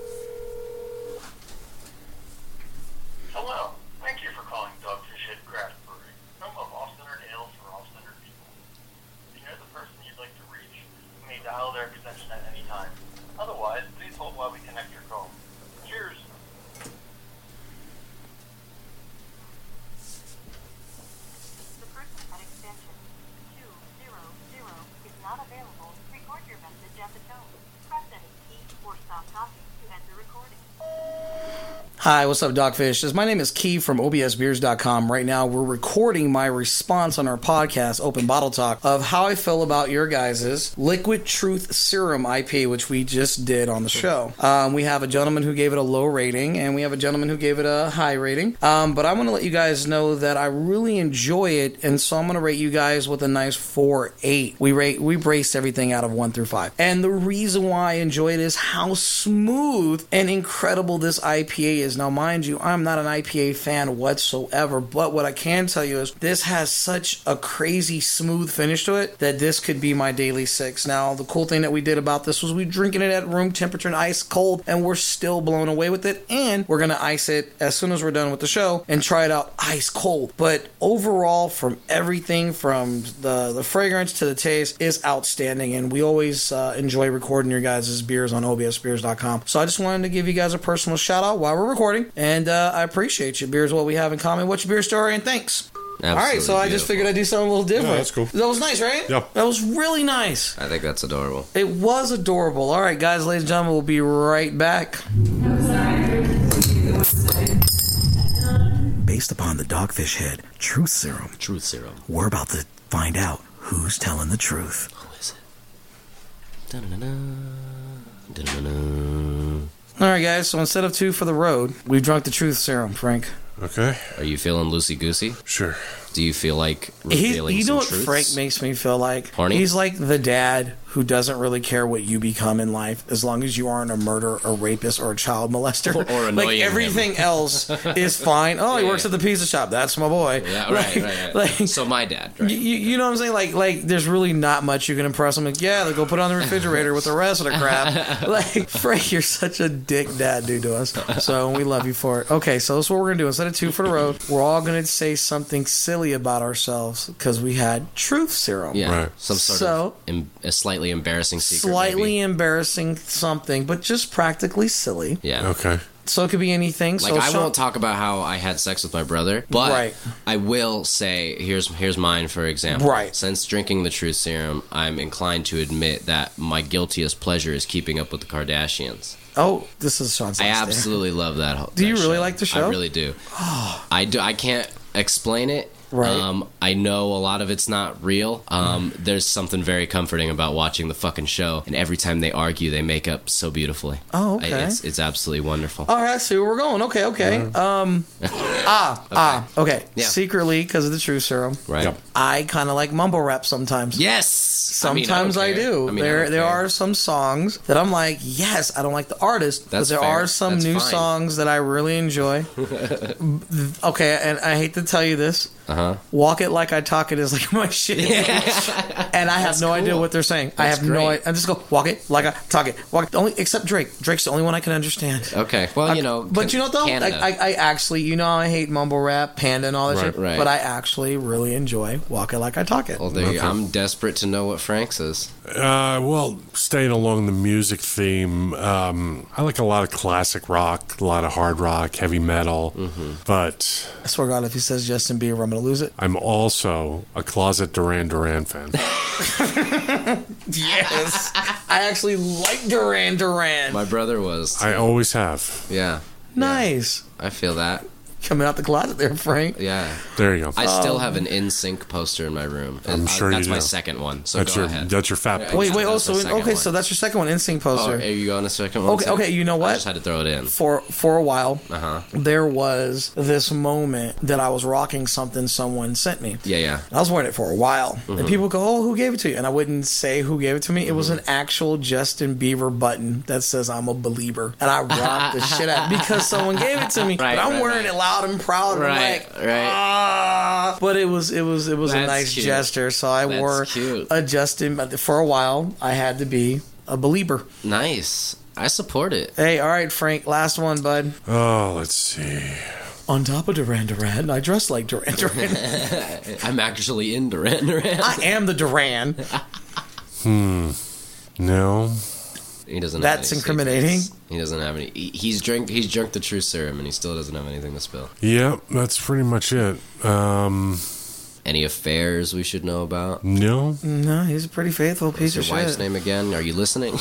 Hello. Thank you for calling Dogfish Head Craft Brewery, home of off-centered ales for off-centered people. If you know the person you'd like to reach, you may dial their extension at any time. Otherwise, please hold while we connect your call. Cheers. The person at extension two zero zero is not available. Record your message at the tone. Press any key or stop talking to end the recording. Hi, what's up, Dogfish? This- My name is Key from O B S beers dot com. Right now, we're recording my response on our podcast, Open Bottle Talk, of how I feel about your guys' Liquid Truth Serum I P A, which we just did on the show. Um, we have a gentleman who gave it a low rating, and we have a gentleman who gave it a high rating. Um, but I want to let you guys know that I really enjoy it, and so I'm going to rate you guys with a nice four eight. We rate we braced everything out of one through five. And the reason why I enjoy it is how smooth and incredible this I P A is. Now, mind you, I'm not an I P A fan whatsoever, but what I can tell you is this has such a crazy smooth finish to it that this could be my daily six. Now, the cool thing that we did about this was we drinking it at room temperature and ice cold, and we're still blown away with it, and we're going to ice it as soon as we're done with the show and try it out ice cold. But overall, from everything from the, the fragrance to the taste is outstanding, and we always uh, enjoy recording your guys' beers on O B S beers dot com. So I just wanted to give you guys a personal shout out while we're recording, and uh, I appreciate you. Beer is what we have in common. What's your beer story? And thanks. Absolutely All right, so I just beautiful. figured I'd do something a little different. Yeah, that's cool. That was nice, right? Yeah. That was really nice. I think that's adorable. It was adorable. All right, guys, ladies and gentlemen, we'll be right back. Based upon the Dogfish Head Truth Serum, Truth Serum. we're about to find out who's telling the truth. Who is it? Da-na-na. Da-na-na. All right, guys, so instead of two for the road, we've drunk the Truth Serum, Frank. Okay. Are you feeling loosey-goosey? Sure. Do you feel like He, revealing you know some what truths? Frank makes me feel like? Horny? He's like the dad who doesn't really care what you become in life as long as you aren't a murderer, a rapist, or a child molester. Or- or like annoying everything him. else is fine. Oh, he Yeah, works yeah. at the pizza shop. That's my boy. Yeah, like, right, right, right. Like, So my dad, right? you, you know what I'm saying? Like, like there's really not much you can impress him. Like, yeah, they go put it on the refrigerator with the rest of the crap. Like, Frank, you're such a dick dad dude to us. So we love you for it. Okay, so that's what we're gonna do. Instead of two for the road, we're all gonna say something silly about ourselves because we had Truth Serum. Yeah, Right. some sort So- of em- a slightly embarrassing secret. Slightly maybe. embarrassing something, but just practically silly. Yeah. Okay. So it could be anything. Like so I Sean- won't talk about how I had sex with my brother, but Right. I will say here's here's mine for example. Right. Since drinking the Truth Serum, I'm inclined to admit that my guiltiest pleasure is keeping up with the Kardashians. Oh, this is Sean's. I last day. absolutely love that. whole- Do you that really show. like the show? I really do. I do. I can't explain it. Right. Um, I know a lot of it's not real. Um, there's something very comforting about watching the fucking show, and every time they argue, they make up so beautifully. Oh, I- okay. it's it's absolutely wonderful. All right, I see where we're going. Okay, okay. Um, ah, ah, okay. Yeah. Secretly, because of the Truth Serum, Right. Yep. I kind of like mumble rap sometimes. Yes. Sometimes I, I, do. I mean, there I there care. are some songs that I'm like, yes, I don't like the artist, That's but there fair. are some That's new fine. songs that I really enjoy. Okay, and I hate to tell you this. Uh-huh. Walk It Like I Talk It is like my shit. And I have That's no cool. idea what they're saying. I That's have no great. idea. I just go, walk it like I talk it. Walk it. Only, except Drake. Drake's the only one I can understand. Okay. Well, you know, But you know what, though? I, Canada. I, I actually, you know, I hate mumble rap, Panda, and all that Right, shit. right. But I actually really enjoy Walk It Like I Talk It. Well, there you, I'm desperate to know what Frank's is. Uh, well, staying along the music theme, um, I like a lot of classic rock, a lot of hard rock, heavy metal, Mm-hmm. but I swear to God, if he says Justin Bieber, I'm going to lose it. I'm also a closet Duran Duran fan. Yes. I actually like Duran Duran. My brother was. I always have. Yeah. Nice. I feel that. Coming out the closet there, Frank. Yeah. There you go. I still Um, have an N Sync poster in my room. I'm And I- sure you That's my do. second one. So That's go your ahead. that's your fat. Yeah. Wait, wait. That's Also, my second okay, one. so that's your second one, Instinct Oh, poster. are you going to second one? Okay, okay. You know I what? just had to throw it in. For for a while, Uh-huh. there was this moment that I was rocking something someone sent me. Yeah, yeah. I was wearing it for a while, Mhm. and people go, "Oh, who gave it to you?" And I wouldn't say who gave it to me. It was an actual Justin Bieber button that says "I'm a believer," and I rocked the shit out because someone gave it to me. Right, but I'm right, wearing right. it loud and proud. And I'm Right, like, right. ah. But it was it was it was a That's nice cute. gesture. So I That's wore cute. a Justin. But for a while, I had to be a believer. Nice. I support it. Hey, all right, Frank. Last one, bud. Oh, let's see. On top of Duran Duran, I dress like Duran Duran. I'm actually in Duran Duran. I am the Duran. Hmm. No. He doesn't. That's have any incriminating. secrets. He doesn't have any. he- He's drink. He's drunk the true serum, and he still doesn't have anything to spill. Yep, that's pretty much it. Um, Any affairs we should know about? no. No, he's a pretty faithful piece What's of your wife's shit. name again? Are you listening?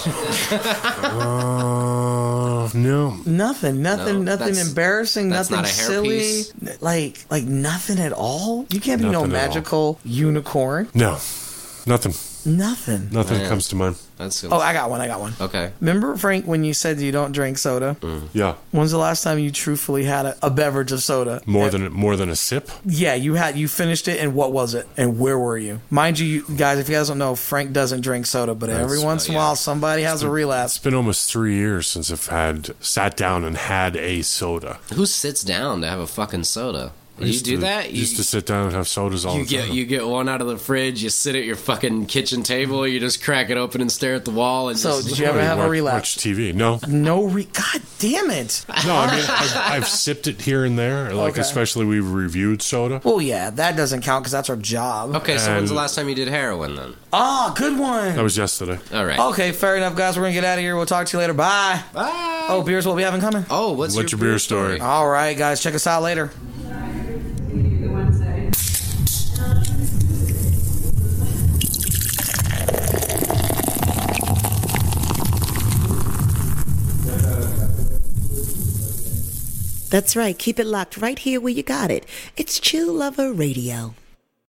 Uh, no. Nothing, nothing, No, nothing that's- embarrassing, that's nothing not a silly. hairpiece. Like, like nothing at all. You can't be no Nothing at all. magical unicorn. No. Nothing. Nothing. Nothing Man. comes to mind. That's Oh, I got one. I got one. okay. Remember, Frank, when you said you don't drink soda? Yeah. When's the last time you truthfully had a, a beverage of soda? More And- than more than a sip. Yeah, you had you finished it, and what was it? And where were you? Mind you, you guys, if you guys don't know, Frank doesn't drink soda, but every That's- once in a while, somebody has a relapse. It's been almost three years since I've had sat down and had a soda. Who sits down to have a fucking soda? I You used do to- that? You, Used to sit down and have sodas all you the get time. you get one out of the fridge. You sit at your fucking kitchen table. You just crack it open and stare at the wall. And So, just, did you ever have a watch, relapse? Watch T V. No. No, re- God damn it! No, I mean I've, I've sipped it here and there. Like Okay. especially we reviewed soda. Well, yeah, that doesn't count because that's our job. Okay, so when's the And- last time you did heroin then? Ah, good one. That was yesterday. All right. Okay, fair enough, guys. We're gonna get out of here. We'll talk to you later. Bye. Bye. Oh, beers, what we having coming? Oh, what's, What's your beer story? All right, guys, check us out later. That's right. Keep it locked right here where you got it. It's Chill Lover Radio.